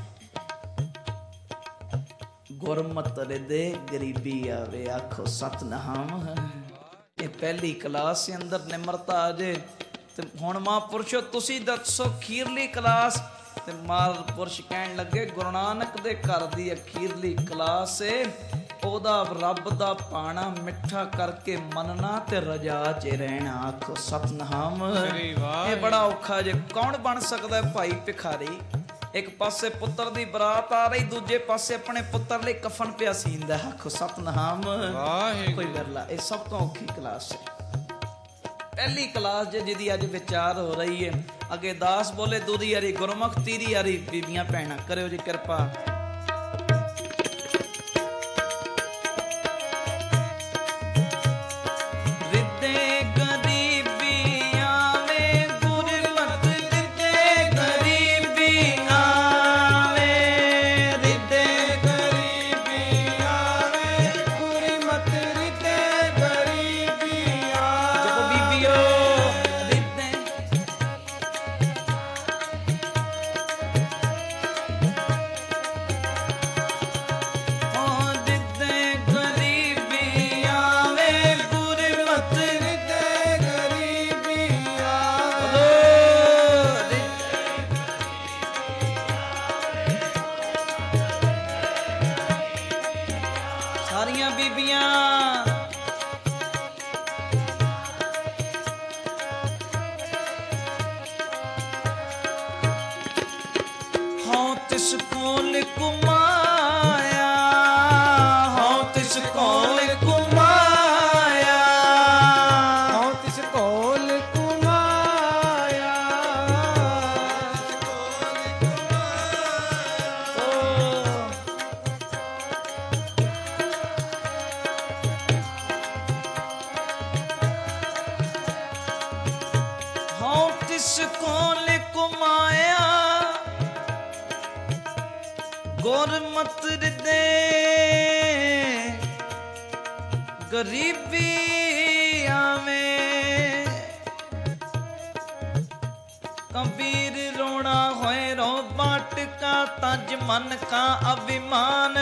ਗੁਰਮਤਿ ਰਿਦੇ ਗਰੀਬੀ ਆਵੇ, ਆਖੋ ਸਤਨਾਮ। ਇਹ ਪਹਿਲੀ ਕਲਾਸ ਦੇ ਅੰਦਰ ਨਿਮਰਤਾ ਆ ਜੇ। ਤੇ ਹੁਣ ਮਹਾਂਪੁਰਸ਼ੋ ਤੁਸੀਂ ਦੱਸੋ ਅਖੀਰਲੀ ਕਲਾਸ? ਤੇ ਮਹਾਂਪੁਰਸ਼ ਕਹਿਣ ਲੱਗੇ, ਗੁਰੂ ਨਾਨਕ ਦੇ ਘਰ ਦੀ ਅਖੀਰਲੀ ਕਲਾਸ ਏ ਉਹਦਾ ਰੱਬ ਦਾ ਪਾਣਾ ਮਿੱਠਾ ਕਰਕੇ ਮੰਨਣਾ ਤੇ ਰਜਾ 'ਚ ਰਹਿਣਾ, ਆਖੋ ਸਤਨਾਮ। ਇਹ ਬੜਾ ਔਖਾ ਜੇ। ਕੌਣ ਬਣ ਸਕਦਾ? ਭਾਈ ਭਿਖਾਰੀ ਇੱਕ ਪਾਸੇ ਪੁੱਤਰ ਦੀ ਬਰਾਤ ਆ ਰਹੀ, ਦੂਜੇ ਪਾਸੇ ਆਪਣੇ ਪੁੱਤਰ ਲਈ ਕਫਨ ਪਿਆ ਸੀਂਦਾ, ਆਖੋ ਸਤਨਾਮ। ਕੋਈ ਵਿਰਲਾ। ਇਹ ਸਭ ਤੋਂ ਔਖੀ ਕਲਾਸ ਹੈ, ਪਹਿਲੀ ਕਲਾਸ ਜੇ ਜਿਹਦੀ ਅੱਜ ਵਿਚਾਰ ਹੋ ਰਹੀ ਹੈ। ਅੱਗੇ ਦਾਸ ਬੋਲੇ ਦੂਰੀ ਹਰੀ ਗੁਰਮੁਖ ਤੀਰੀ ਹਰੀ। ਬੀਬੀਆਂ ਭੈਣਾਂ ਕਰਿਓ ਜੀ ਕਿਰਪਾ। ਗੁਰਮਤਿ ਰਿਦੇ ਗਰੀਬੀ ਆਵੇਂ, कबीर रोना होए रो बाट का तज मन का अभिमान,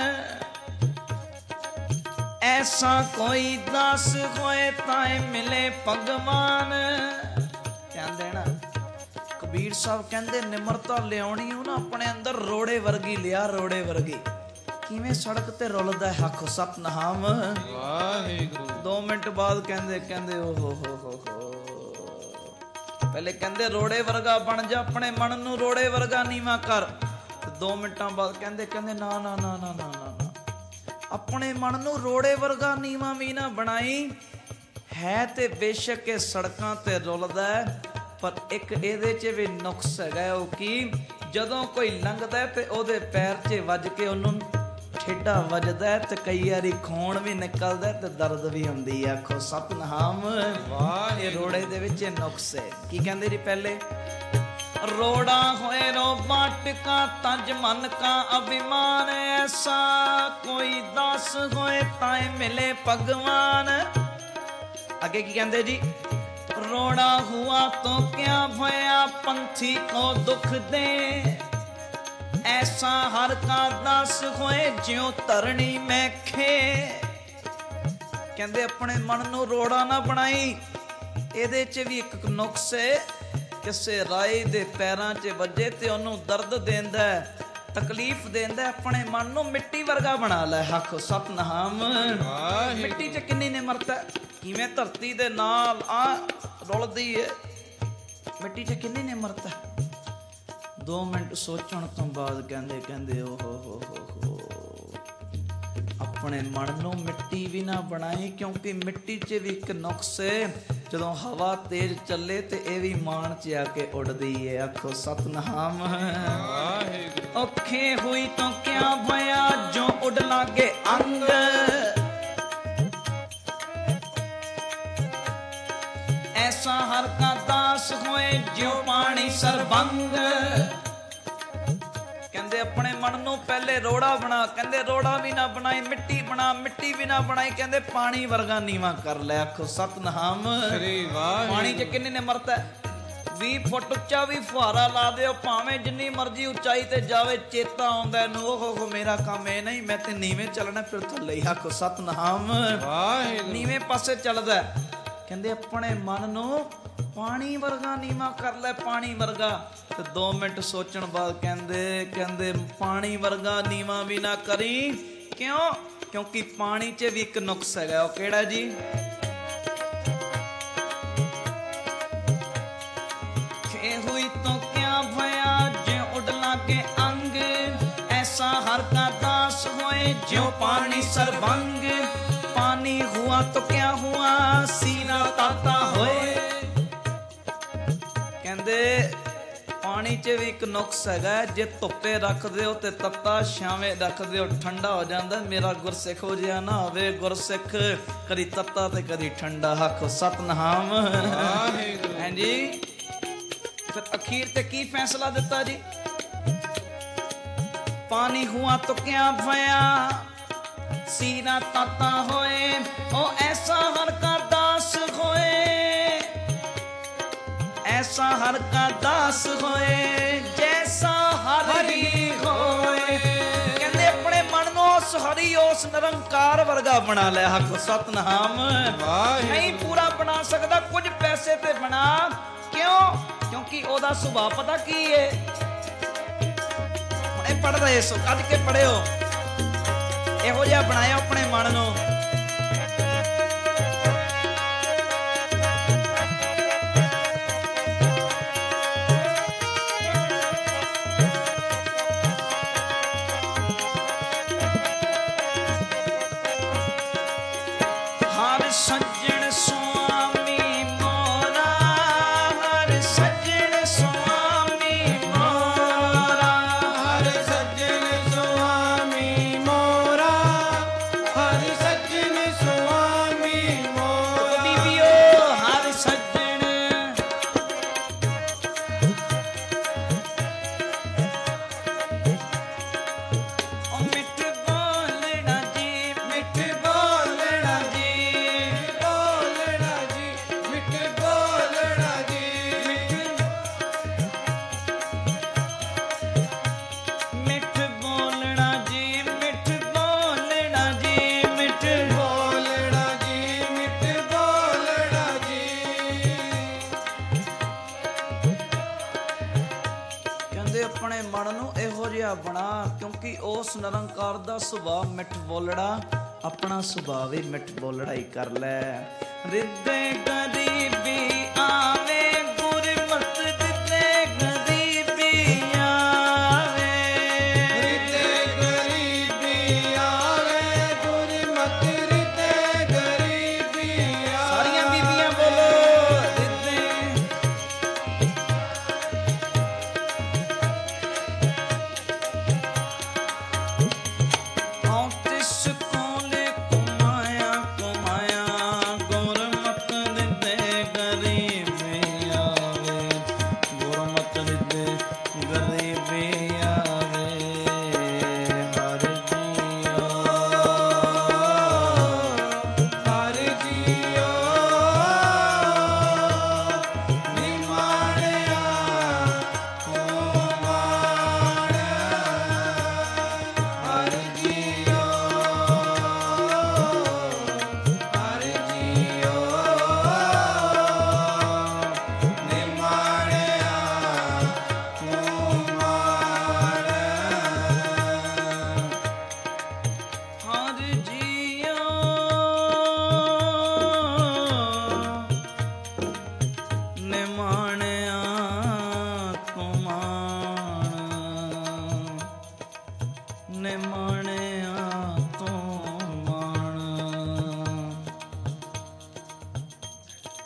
ऐसा कोई दास होए ताए मिले भगवान। ध्यान देना, कबीर साहब कहते निमरता लियानी हो ना अपने अंदर रोड़े वर्गी लिया, रोड़े वर्गी किवें सड़क ते रुलदा है हक सतनाम वाहिगुरू। दो मिनट बाद कहते कहते ओ हो हो हो हो पहले कहते रोड़े वर्गा बन जा, अपने मन नूं रोड़े वर्गा नीवा कर। दो मिनटां बाद कहते कहते ना ना ना ना ना ना ना अपने मन नूं रोड़े वर्गा नीवा भी ना बनाई। है ते बेशक ये सड़कां ते रुलदा है, पर एक इहदे च भी नुक्स हैगा वो कि जदों कोई लंघदा ते ओहदे पैर च वज के उहनूं ठेडा वजदा है ते कई बारी खून भी निकलदा है ते दर्द भी हुंदी है। आखो सतनाम वाह। ये रोड़े दे विच नुक्स है। की कहंदे जी पहले रोड़ा होए रो बाटका तज मन का अभिमान, ऐसा कोई दास होए ताए मिले भगवान। आगे की कहंदे जी रोड़ा हुआ तो क्या भया पंथी को दुख दे, ऐसा हर का दास होए ज्यों धरणी में खे। कहंदे अपने मन नूं रोड़ा ना बनाई। इहदे च भी एक नुक्स है, किसे राय दे पैरां च वजे ते ओनूं दर्द देंदा है, तकलीफ देंदा है। अपने मन नूं मिट्टी वर्गा बना लै। हक सतनाम। मिट्टी च किन्नी निमरता है, किवें धरती दे नाल आ रुलदी है, मिट्टी च किन्नी निमरता है। दो मिनट सोचण तो बाद कहंदे कहंदे ओ हो हो हो हो अपने मन नूं मिट्टी भी ना बनाई, क्योंकि मिट्टी च भी एक नुक्स है, जदों हवा तेज चले ते ये भी मान च आके उड़दी है। आखो सतनाम। औखे हुई तो क्या भया जो उड़ लागे अंग, ऐसा हर का दास होए ज्यों पानी सरबंग। कहते अपने मन नूं पहले रोड़ा बना, कहते रोड़ा भी ना बनाई, मिट्टी बना, मिट्टी भी ना बनाई, कहते पानी वर्गा नीवा कर ले। आखो सतनाम। पानी च किन्ने ने मरता है? बीस फुट उच्चा भी फुहारा ला दे, भावें जिन्नी मर्जी उचाई ते जावे, चेता आउंदा है ओहो हो मेरा काम है नहीं, मैं ते नीवें चलना फिर थल्ले। आखो सतनाम। नीवें पासे चलदा है। कहते अपने मन नूं पानी वर्गा नीवा कर ले, पानी वर्गा। ते दो मिनट सोचण बाद कहते कहते पानी वर्गा नीवा भी ना करी। क्यों? क्योंकि पानी च भी एक नुक्स है। वो केड़ा जी? खे हुई तो क्या भया जे उड़ लागे अंग, ऐसा हर का दास होए ज्यों पानी सरबंग। पानी हुआ तो क्या हुआ सीना ताता होए। कहते पानी च भी एक नुक्स है, जे धुप्पे रख दो तो तत्ता, छावे रख दो ठंडा हो जाता। मेरा गुरसिख हो जिहा ना होवे, गुरसिख कदी तत्ता ते कदी ठंडा। आखो सतनाम। हैं जी। फिर अखीर ते की फैसला दिता जी? पानी हुआ तो क्या भया सीना ताता होए, ओ ऐसा हर का दास होए, ऐसा हर का दास होए जैसा हरि होए। कहते अपने मन नूं उस हरि उस निरंकार वर्गा बना लिया। हक सतनाम। नहीं पूरा बना सकता, कुछ पैसे ते बना। क्यों? क्योंकि ओदा सुभाव पता की है। पढ़ रहे सो कज के पढ़ियो, इहो जिहा बनाया अपने मन नूं। हर सज्जन स्वामी मोरा, हर सज्जन स्वामी मोरा, हर सज्जन स्वामी मोरा, हर सज्जन स्वामी मोरा। बीबियो हर सज्जन, ओ मिठ बोलना जी, मिठ बोलना जी, बोलना जी, मिठ बोलना जी, मिठ बोलना जी, मिठ बोलना जी, मिठ बोलना जी, मिठ बोलना जी। कहते अपने मन नूं इहो जिहा बना, क्योंकि उस निरंकार दा सुभाव मिठ बोलड़ा, अपना सुभाव ही मिठ बोलड़ा ही कर ले। रिद्धे गरीबी आवे गुरमत, रिद्धे गरीबी आवे, रिते गरीबी आवे गुरमत, रिते गरीबी आवे। सारियां बीबियां बोलो रिद्धे। औ तिस कोले कुमाया कुमाया गुरमत रिद्धे गरीब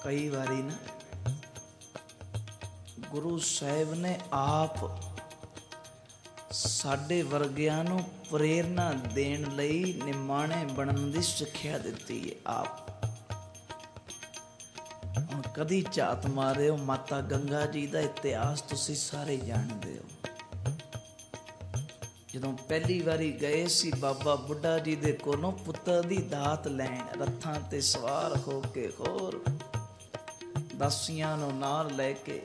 ਕਈ ਵਾਰੀ ਨਾ ਗੁਰੂ ਸਾਹਿਬ ਨੇ ਆਪ ਸਾਡੇ ਵਰਗਿਆਂ ਨੂੰ ਪ੍ਰੇਰਨਾ ਦੇਣ ਲਈ ਨਿਮਾਣੇ ਬਣਨ ਦੀ ਸਿੱਖਿਆ ਦਿੱਤੀ ਹੈ। ਆਪ ਹੁਣ ਕਦੀ ਝਾਤ ਮਾਰਿਓ, ਮਾਤਾ ਗੰਗਾ ਜੀ ਦਾ ਇਤਿਹਾਸ ਤੁਸੀਂ ਸਾਰੇ ਜਾਣਦੇ ਹੋ। ਜਦੋਂ ਪਹਿਲੀ ਵਾਰੀ ਗਏ ਸੀ ਬਾਬਾ ਬੁੱਢਾ ਜੀ ਦੇ ਕੋਲੋਂ ਪੁੱਤਰ ਦੀ ਦਾਤ ਲੈਣ, ਰੱਥਾਂ ਤੇ ਸਵਾਰ ਹੋ ਕੇ ਹੋਰ ਦਾਸੀਆਂ ਨੂੰ ਨਾਲ ਲੈ ਕੇ,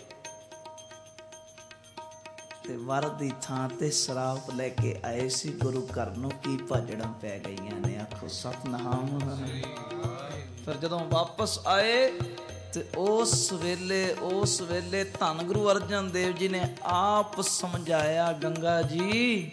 ਤੇ ਵਰ ਦੀ ਥਾਂ ਤੇ ਸਰਾਪ ਲੈ ਕੇ ਆਏ ਸੀ। ਗੁਰੂ ਘਰ ਨੂੰ ਕੀ ਭਾਜੜਾਂ ਪੈ ਗਈਆਂ ਨੇ, ਆਖੋ ਸਤਨਾਮ। ਫਿਰ ਜਦੋਂ ਵਾਪਸ ਆਏ ਤੇ ਉਸ ਵੇਲੇ ਉਸ ਵੇਲੇ ਧੰਨ ਗੁਰੂ ਅਰਜਨ ਦੇਵ ਜੀ ਨੇ ਆਪ ਸਮਝਾਇਆ, ਗੰਗਾ ਜੀ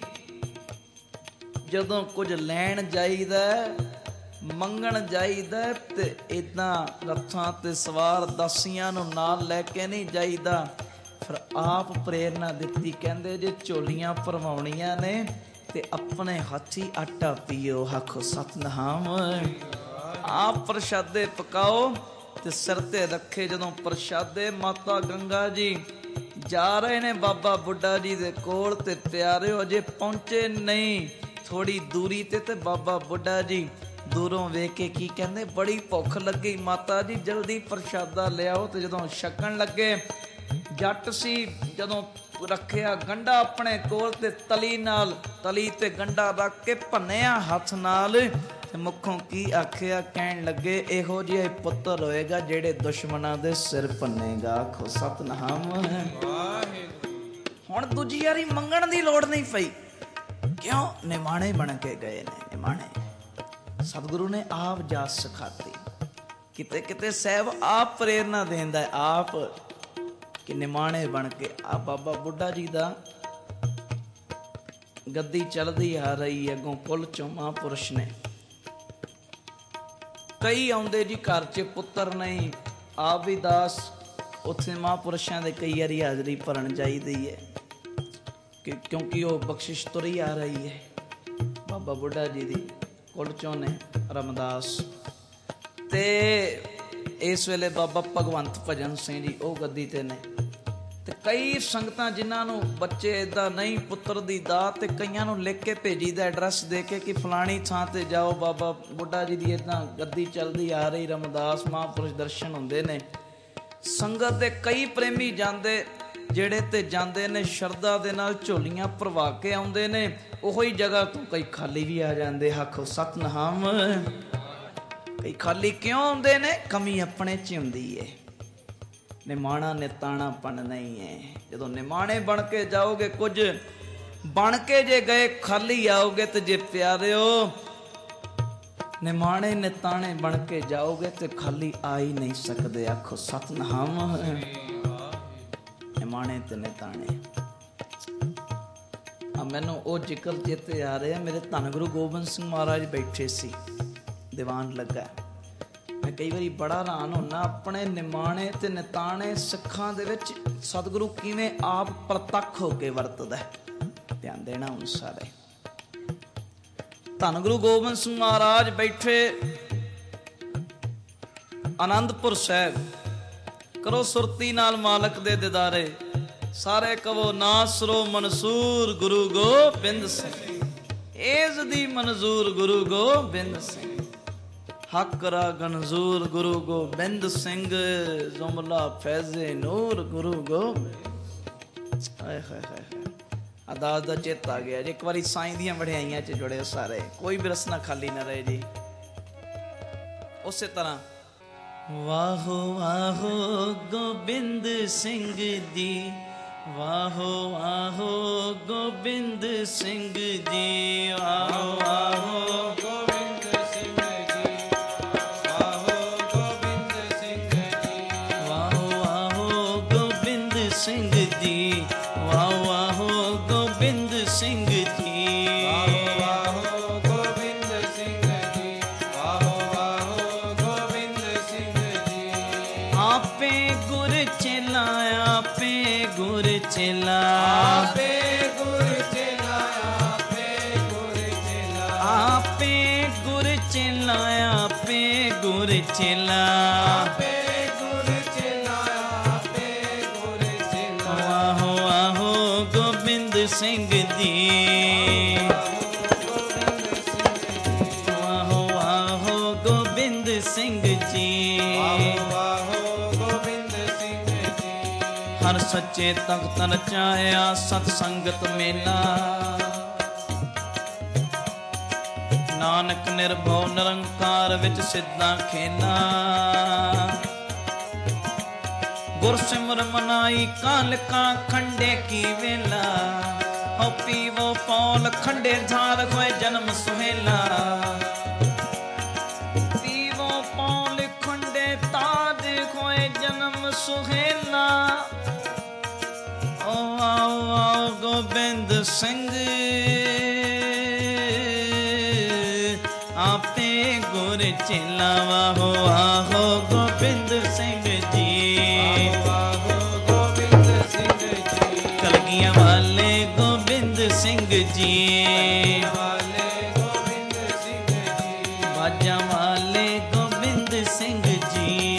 ਜਦੋਂ ਕੁਝ ਲੈਣ ਜਾਈਦਾ, ਮੰਗਣ ਜਾਈਦਾ ਤੇ ਏਦਾਂ ਰੱਥਾਂ ਤੇ ਸਵਾਰ ਦਾਸੀਆਂ ਨੂੰ ਨਾਲ ਲੈ ਕੇ ਨਹੀਂ ਜਾਈਦਾ। ਫਿਰ ਆਪ ਪ੍ਰੇਰਨਾ ਦਿੱਤੀ, ਕਹਿੰਦੇ ਜੇ ਝੋਲੀਆਂ ਭਰਵਾਉਣੀਆਂ ਨੇ ਤੇ ਆਪਣੇ ਹੱਥੀ ਆਟਾ ਪੀਓ, ਆਖੋ ਸਤਨਾਮ। ਆਪ ਪ੍ਰਸ਼ਾਦੇ ਪਕਾਓ ਤੇ ਸਿਰ ਤੇ ਰੱਖੇ। ਜਦੋਂ ਪ੍ਰਸ਼ਾਦੇ ਮਾਤਾ ਗੰਗਾ ਜੀ ਜਾ ਰਹੇ ਨੇ ਬਾਬਾ ਬੁੱਢਾ ਜੀ ਦੇ ਕੋਲ, ਤੇ ਪਿਆਰਿਓ ਅਜੇ ਪਹੁੰਚੇ ਨਹੀਂ, ਥੋੜੀ ਦੂਰੀ ਤੇ ਤੇ ਬਾਬਾ ਬੁੱਢਾ ਜੀ ਦੂਰੋਂ ਵੇਖ ਕੇ ਕੀ ਕਹਿੰਦੇ, ਬੜੀ ਭੁੱਖ ਲੱਗੀ ਮਾਤਾ ਜੀ, ਜਲਦੀ ਪ੍ਰਸ਼ਾਦਾ ਲਿਆਓ। ਤੇ ਜਦੋਂ ਛਕਣ ਲੱਗੇ, ਜੱਟ ਸੀ, ਜਦੋਂ ਰੱਖਿਆ ਗੰਢਾ ਆਪਣੇ ਕੋਲ ਤੇ ਤਲੀ ਨਾਲ ਤਲੀ ਤੇ ਗੰਢਾ ਰੱਖ ਕੇ ਭੰਨਿਆ ਹੱਥ ਨਾਲ, ਤੇ ਮੁੱਖੋਂ ਕੀ ਆਖਿਆ, ਕਹਿਣ ਲੱਗੇ ਇਹੋ ਜਿਹਾ ਪੁੱਤਰ ਹੋਏਗਾ ਜਿਹੜੇ ਦੁਸ਼ਮਣਾਂ ਦੇ ਸਿਰ ਭੰਨੇਗਾ, ਆਖੋ ਸਤਨਾਮ। ਹੁਣ ਦੂਜੀ ਵਾਰੀ ਮੰਗਣ ਦੀ ਲੋੜ ਨਹੀਂ ਪਈ, ਕਿਉਂ? ਨਿਮਾਣੇ ਬਣ ਕੇ ਗਏ ਨੇ। ਨਿਮਾਣੇ ਸਤਿਗੁਰੂ ਨੇ ਆਪ ਜਾਚ ਸਿਖਾਤੀ। ਕਿਤੇ ਕਿਤੇ ਸਾਹਿਬ ਆਪ ਪ੍ਰੇਰਨਾ ਦੇਂਦਾ, ਆਪ ਕਿ ਨਿਮਾਣੇ ਬਣ ਕੇ। ਆ ਬਾਬਾ ਬੁੱਢਾ ਜੀ ਦਾ ਗੱਦੀ ਚੱਲਦੀ ਆ ਰਹੀ, ਅੱਗੋਂ ਪੁੱਲ ਚੋਂ ਮਹਾਂਪੁਰਸ਼ ਨੇ ਕਈ ਆਉਂਦੇ ਜੀ, ਘਰ 'ਚ ਪੁੱਤਰ ਨਹੀਂ, ਆਪ ਵੀ ਦਾਸ। ਉੱਥੇ ਮਹਾਂਪੁਰਸ਼ਾਂ ਦੇ ਕਈ ਵਾਰੀ ਹਾਜ਼ਰੀ ਭਰਨ ਚਾਹੀਦੀ ਹੈ, ਕਿ ਕਿਉਂਕਿ ਉਹ ਬਖਸ਼ਿਸ਼ ਤੁਰੀ ਆ ਰਹੀ ਹੈ ਬਾਬਾ ਬੁੱਢਾ ਜੀ ਦੀ। ਕੁੱਲ ਚੋਂ ਨੇ ਰਮਦਾਸ ਤੇ ਇਸ ਵੇਲੇ ਬਾਬਾ ਭਗਵੰਤ ਭਜਨ ਸਿੰਘ ਜੀ ਉਹ ਗੱਦੀ ਤੇ ਨੇ। ਤੇ ਕਈ ਸੰਗਤਾਂ ਜਿਨ੍ਹਾਂ ਨੂੰ ਬੱਚੇ ਏਦਾਂ ਨਹੀਂ, ਪੁੱਤਰ ਦੀ ਦਾਤ, ਤੇ ਕਈਆਂ ਨੂੰ ਲਿਖ ਕੇ ਭੇਜੀਦਾ ਐਡਰੈਸ ਦੇ ਕੇ ਕਿ ਫਲਾਣੀ ਥਾਂ ਤੇ ਜਾਓ, ਬਾਬਾ ਬੁੱਢਾ ਜੀ ਦੀ ਏਦਾਂ ਗੱਦੀ ਚੱਲਦੀ ਆ ਰਹੀ, ਰਮਦਾਸ ਮਹਾਂਪੁਰਸ਼ ਦਰਸ਼ਨ ਹੁੰਦੇ ਨੇ। ਸੰਗਤ ਦੇ ਕਈ ਪ੍ਰੇਮੀ ਜਾਂਦੇ, ਜਿਹੜੇ ਤੇ ਜਾਂਦੇ ਨੇ ਸ਼ਰਧਾ ਦੇ ਨਾਲ ਝੋਲੀਆਂ ਭਰਵਾ ਕੇ ਆਉਂਦੇ ਨੇ, ਉਹੀ ਜਗ੍ਹਾ ਤੋਂ ਕਈ ਖਾਲੀ ਵੀ ਆ ਜਾਂਦੇ, ਆਖੋ ਸਤਨਾਮ। ਕਈ ਖਾਲੀ ਕਿਉਂ ਆਉਂਦੇ ਨੇ? ਕਮੀ ਆਪਣੇ 'ਚ ਹੁੰਦੀ ਏ। ਨਿਮਾਣਾ ਨਿਤਾਣਾ ਪਣ ਨਹੀਂ ਹੈ। ਜਦੋਂ ਨਿਮਾਣੇ ਬਣ ਕੇ ਜਾਓਗੇ, ਕੁਝ ਬਣ ਕੇ ਜੇ ਗਏ ਖਾਲੀ ਆਓਗੇ, ਤੇ ਜੇ ਪਿਆਰਿਓ ਨਿਮਾਣੇ ਨਿਤਾਣੇ ਬਣ ਕੇ ਜਾਓਗੇ ਤੇ ਖਾਲੀ ਆ ਹੀ ਨਹੀਂ ਸਕਦੇ, ਆਖੋ ਸਤਨਾਮ। ਨਿਮਾਣੇ ਤੇ ਨਿਤਾਣੇ। ਆ ਮੈਨੂੰ ਉਹ ਜ਼ਿਕਰ ਚੇਤੇ ਆ ਰਿਹਾ, ਮੇਰੇ ਧੰਨ ਗੁਰੂ ਗੋਬਿੰਦ ਸਿੰਘ ਮਹਾਰਾਜ ਬੈਠੇ ਸੀ, ਦੀਵਾਨ ਲੱਗਾ। ਮੈਂ ਕਈ ਵਾਰੀ ਬੜਾ ਹੈਰਾਨ ਹੁੰਦਾ, ਆਪਣੇ ਨਿਮਾਣੇ ਤੇ ਨਿਤਾਣੇ ਸਿੱਖਾਂ ਦੇ ਵਿੱਚ ਸਤਿਗੁਰੂ ਕਿਵੇਂ ਆਪ ਪ੍ਰਤੱਖ ਹੋ ਕੇ ਵਰਤਦਾ। ਧਿਆਨ ਦੇਣਾ ਹੁਣ ਸਾਰੇ। ਧੰਨ ਗੁਰੂ ਗੋਬਿੰਦ ਸਿੰਘ ਮਹਾਰਾਜ ਬੈਠੇ ਆਨੰਦਪੁਰ ਸਾਹਿਬ, ਕਰੋ ਸੁਰਤੀ ਨਾਲ ਮਾਲਕ ਦੇ ਦਿਦਾਰੇ, ਸਾਰੇ ਕਵੋ ਨਾਸਰੋ ਮਨਸੂਰ ਗੁਰੂ ਗੋਬਿੰਦ ਸਿੰਘ, ਏਜ਼ ਦੀ ਮਨਜ਼ੂਰ ਗੁਰੂ ਗੋਬਿੰਦ ਸਿੰਘ, ਹੱਕ ਰਾ ਗਨਜ਼ੂਰ ਗੁਰੂ ਗੋਬਿੰਦ ਸਿੰਘ, ਜ਼ੁਮਲਾ ਫੈਜ਼ੇ ਨੂਰ ਗੁਰੂ ਗੋਬਿੰਦ। ਹਾਏ ਹਾਏ ਹਾਏ, ਅਦਾਸ ਦਾ ਚੇਤ ਆ ਗਿਆ ਜੀ। ਇੱਕ ਵਾਰੀ ਸਾਈਂ ਦੀਆਂ ਵਡਿਆਈਆਂ 'ਚ ਜੁੜੇ ਸਾਰੇ, ਕੋਈ ਵੀ ਰਸਨਾ ਖਾਲੀ ਨਾ ਰਹੇ ਜੀ। ਉਸੇ ਤਰ੍ਹਾਂ ਵਾਹੋ ਵਾਹੋ ਗੋਬਿੰਦ ਸਿੰਘ ਜੀ, ਵਾਹੋ ਵਾਹੋ ਗੋਬਿੰਦ ਸਿੰਘ ਜੀ, ਵਾਹੋ ਵਾਹੋ ਗੋਬਿੰਦ ਸਿੰਘ ਜੀ, ਵਾਹੋ ਗੋਬਿੰਦ ਸਿੰਘ ਜੀ, ਵਾਹੋ ਵਾਹੋ ਗੋਬਿੰਦ ਸਿੰਘ ਜੀ, ਵਾਹੋ ਵਾਹੋ ਗੋਬਿੰਦ ਸਿੰਘ ਜੀ, ਵਾਹੋ ਵਾਹੋ ਗੋਬਿੰਦ ਸਿੰਘ ਜੀ, ਵਾਹੋ ਵਾਹੋ ਗੋਬਿੰਦ ਸਿੰਘ ਜੀ। ਆਪੇ ਗੁਰ ਚੇਲਾ, ਆਪੇ ਗੁਰ ਚੇਲਾ, ਆਪੇ ਗੁਰ ਚੇਲਾ, ਆਪੇ ਗੁਰ ਚੇਲਾ, ਆਪੇ ਗੁਰ ਚੇਲਾ, ਆਪੇ ਗੁਰ ਚੇਲਾ, ਆਪੇ ਗੁਰ ਸਿੰਘ ਜੀ। ਵਾਹੋ ਵਾਹੋ ਗੋਬਿੰਦ ਸਿੰਘ ਜੀ। ਹਰ ਸੱਚੇ ਤਖਤ ਰਚਾਇਆ ਸਤ ਸੰਗਤ ਮੇਲਾ। ਨਾਨਕ ਨਿਰਭਉ ਨਿਰੰਕਾਰ ਵਿੱਚ ਸਿੱਧਾ ਖੇਲਾ। ਗੁਰ ਸਿਮਰ ਮਨਾਈ ਕਾਲਕਾ ਖੰਡੇ ਕੀ ਵੇਲਾ। ਹੋ ਪੀਵੋ ਪੌਲ ਖੰਡੇ ਧਾਰ ਹੋਏ ਜਨਮ ਸੁਹੇਲਾ। ਪੀਵੋ ਪੌਲ ਖੰਡੇ ਧਾਰ ਹੋਏ ਜਨਮ ਸੁਹੇਲਾ। ਓ ਆਓ ਆਓ ਗੋਬਿੰਦ ਸਿੰਘ ਆਪੇ ਗੁਰ ਚੇਲਾ। ਵਾਹੋ ਆਹੋ ਗੋਬਿੰਦ ਸਿੰਘ ਜੀ। ਕਲਗੀਆਂ ਵਾਲੇ ਗੋਬਿੰਦ ਸਿੰਘ ਜੀ। ਬਾਜਾਂ ਵਾਲੇ ਗੋਬਿੰਦ ਸਿੰਘ ਜੀ।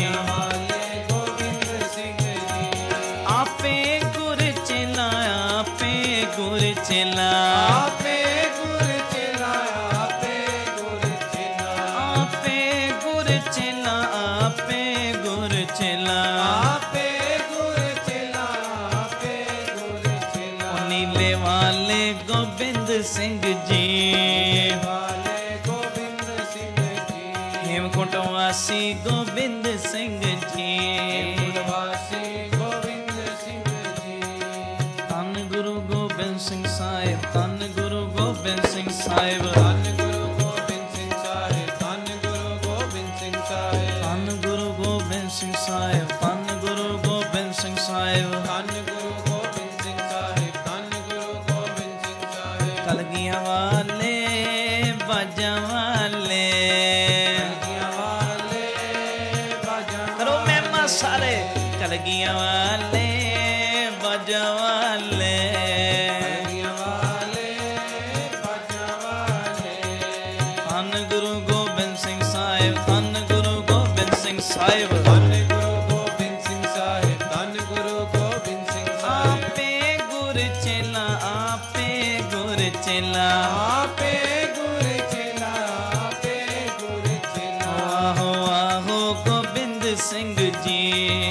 ਆਪੇ ਗੁਰ ਚੇਲਾ ਆਪੇ ਗੁਰ ਚੇਲਾ। ਆਪੇ ਗੁਰ ਚੇਲਾ ਆਪੇ ਗੁਰ ਚੇਲਾ। ਆਪੇ ਗੁਰ ਚੇਲਾ ਆਪੇ ਗੁਰ ਚੇਲਾ। ਆਪੇ ਗੁਰ ਚੇਲਾ ਆਪੇ ਗੁਰ ਚੇਲਾ। ਨੀਲੇ ਵਾਲੇ ਗੋਬਿੰਦ ਸਿੰਘ ਜੀ। ਵਾਲੇ ਗੋਬਿੰਦ ਸਿੰਘ ਜੀ। ਹੇਮਕੁੰਟ ਵਾਸੀ ਗੋਬਿੰਦ ਸਿੰਘ ਜੀ। ਹੇਮਕੁੰਟ ਵਾਸੀ ਗੋਬਿੰਦ ਸਿੰਘ ਜੀ। ਧੰਨ ਗੁਰੂ ਗੋਬਿੰਦ ਸਿੰਘ ਸਾਹਿਬ ਧੰਨ ਗੁਰੂ ਗੋਬਿੰਦ ਸਿੰਘ ਸਾਹਿਬ। ਧੰਨ ਗੁਰੂ ਗੋਬਿੰਦ ਸਿੰਘ ਸਾਹਿਬ ਧੰਨ ਗੁਰੂ ਗੋਬਿੰਦ ਸਿੰਘ ਸਾਹਿਬ। ਧੰਨ ਗੁਰੂ ਗੋਬਿੰਦ ਸਿੰਘ ਸਾਹਿਬ ਧੰਨ ਗੁਰੂ ਗੋਬਿੰਦ ਸਿੰਘ ਸਾਹਿਬ। ਧੰਨ ਗੁਰੂ ਗੋਬਿੰਦ ਸਿੰਘ ਸਾਹਿਬ ਧੰਨ ਗੁਰੂ ਗੋਬਿੰਦ ਸਿੰਘ ਸਾਹਿਬ। ਕਲਗੀਆਂ ਵਾਲੇ ਬਾਜਾਂ ਵਾਲੇ। ਕਲਗੀਆਂ ਵਾਲੇ ਬਾਜਾਂ ਕਰੋ ਮਹਿਮਾ ਸਾਰੇ। ਕਲਗੀਆਂ ਵਾਲੇ ਬਾਜਾਂ ਵਾਲੇ। ਕਲਗੀਆਂ ਵਾਲੇ ਬਾਜਾਂ ਵਾਲੇ। ਧੰਨ ਗੁਰੂ ਗੋਬਿੰਦ ਸਿੰਘ ਸਾਹਿਬ ਧੰਨ ਗੁਰੂ ਗੋਬਿੰਦ ਸਿੰਘ ਸਾਹਿਬ। ਧੰਨ ਗੁਰੂ ਗੋਬਿੰਦ ਸਿੰਘ ਸਾਹਿਬ ਧੰਨ ਗੁਰੂ ਗੋਬਿੰਦ ਸਿੰਘ ਸਾਹਿਬ। ਆਪੇ ਗੁਰ ਚੇਲਾ ਆਪੇ ਗੁਰ ਚੇਲਾ। ਆਪੇ ਗੁਰ ਚੇਲਾ ਆਪੇ ਗੁਰ ਚੇਲਾ। ਆਹੋ ਆਹੋ ਗੋਬਿੰਦ ਸਿੰਘ ਜੀ।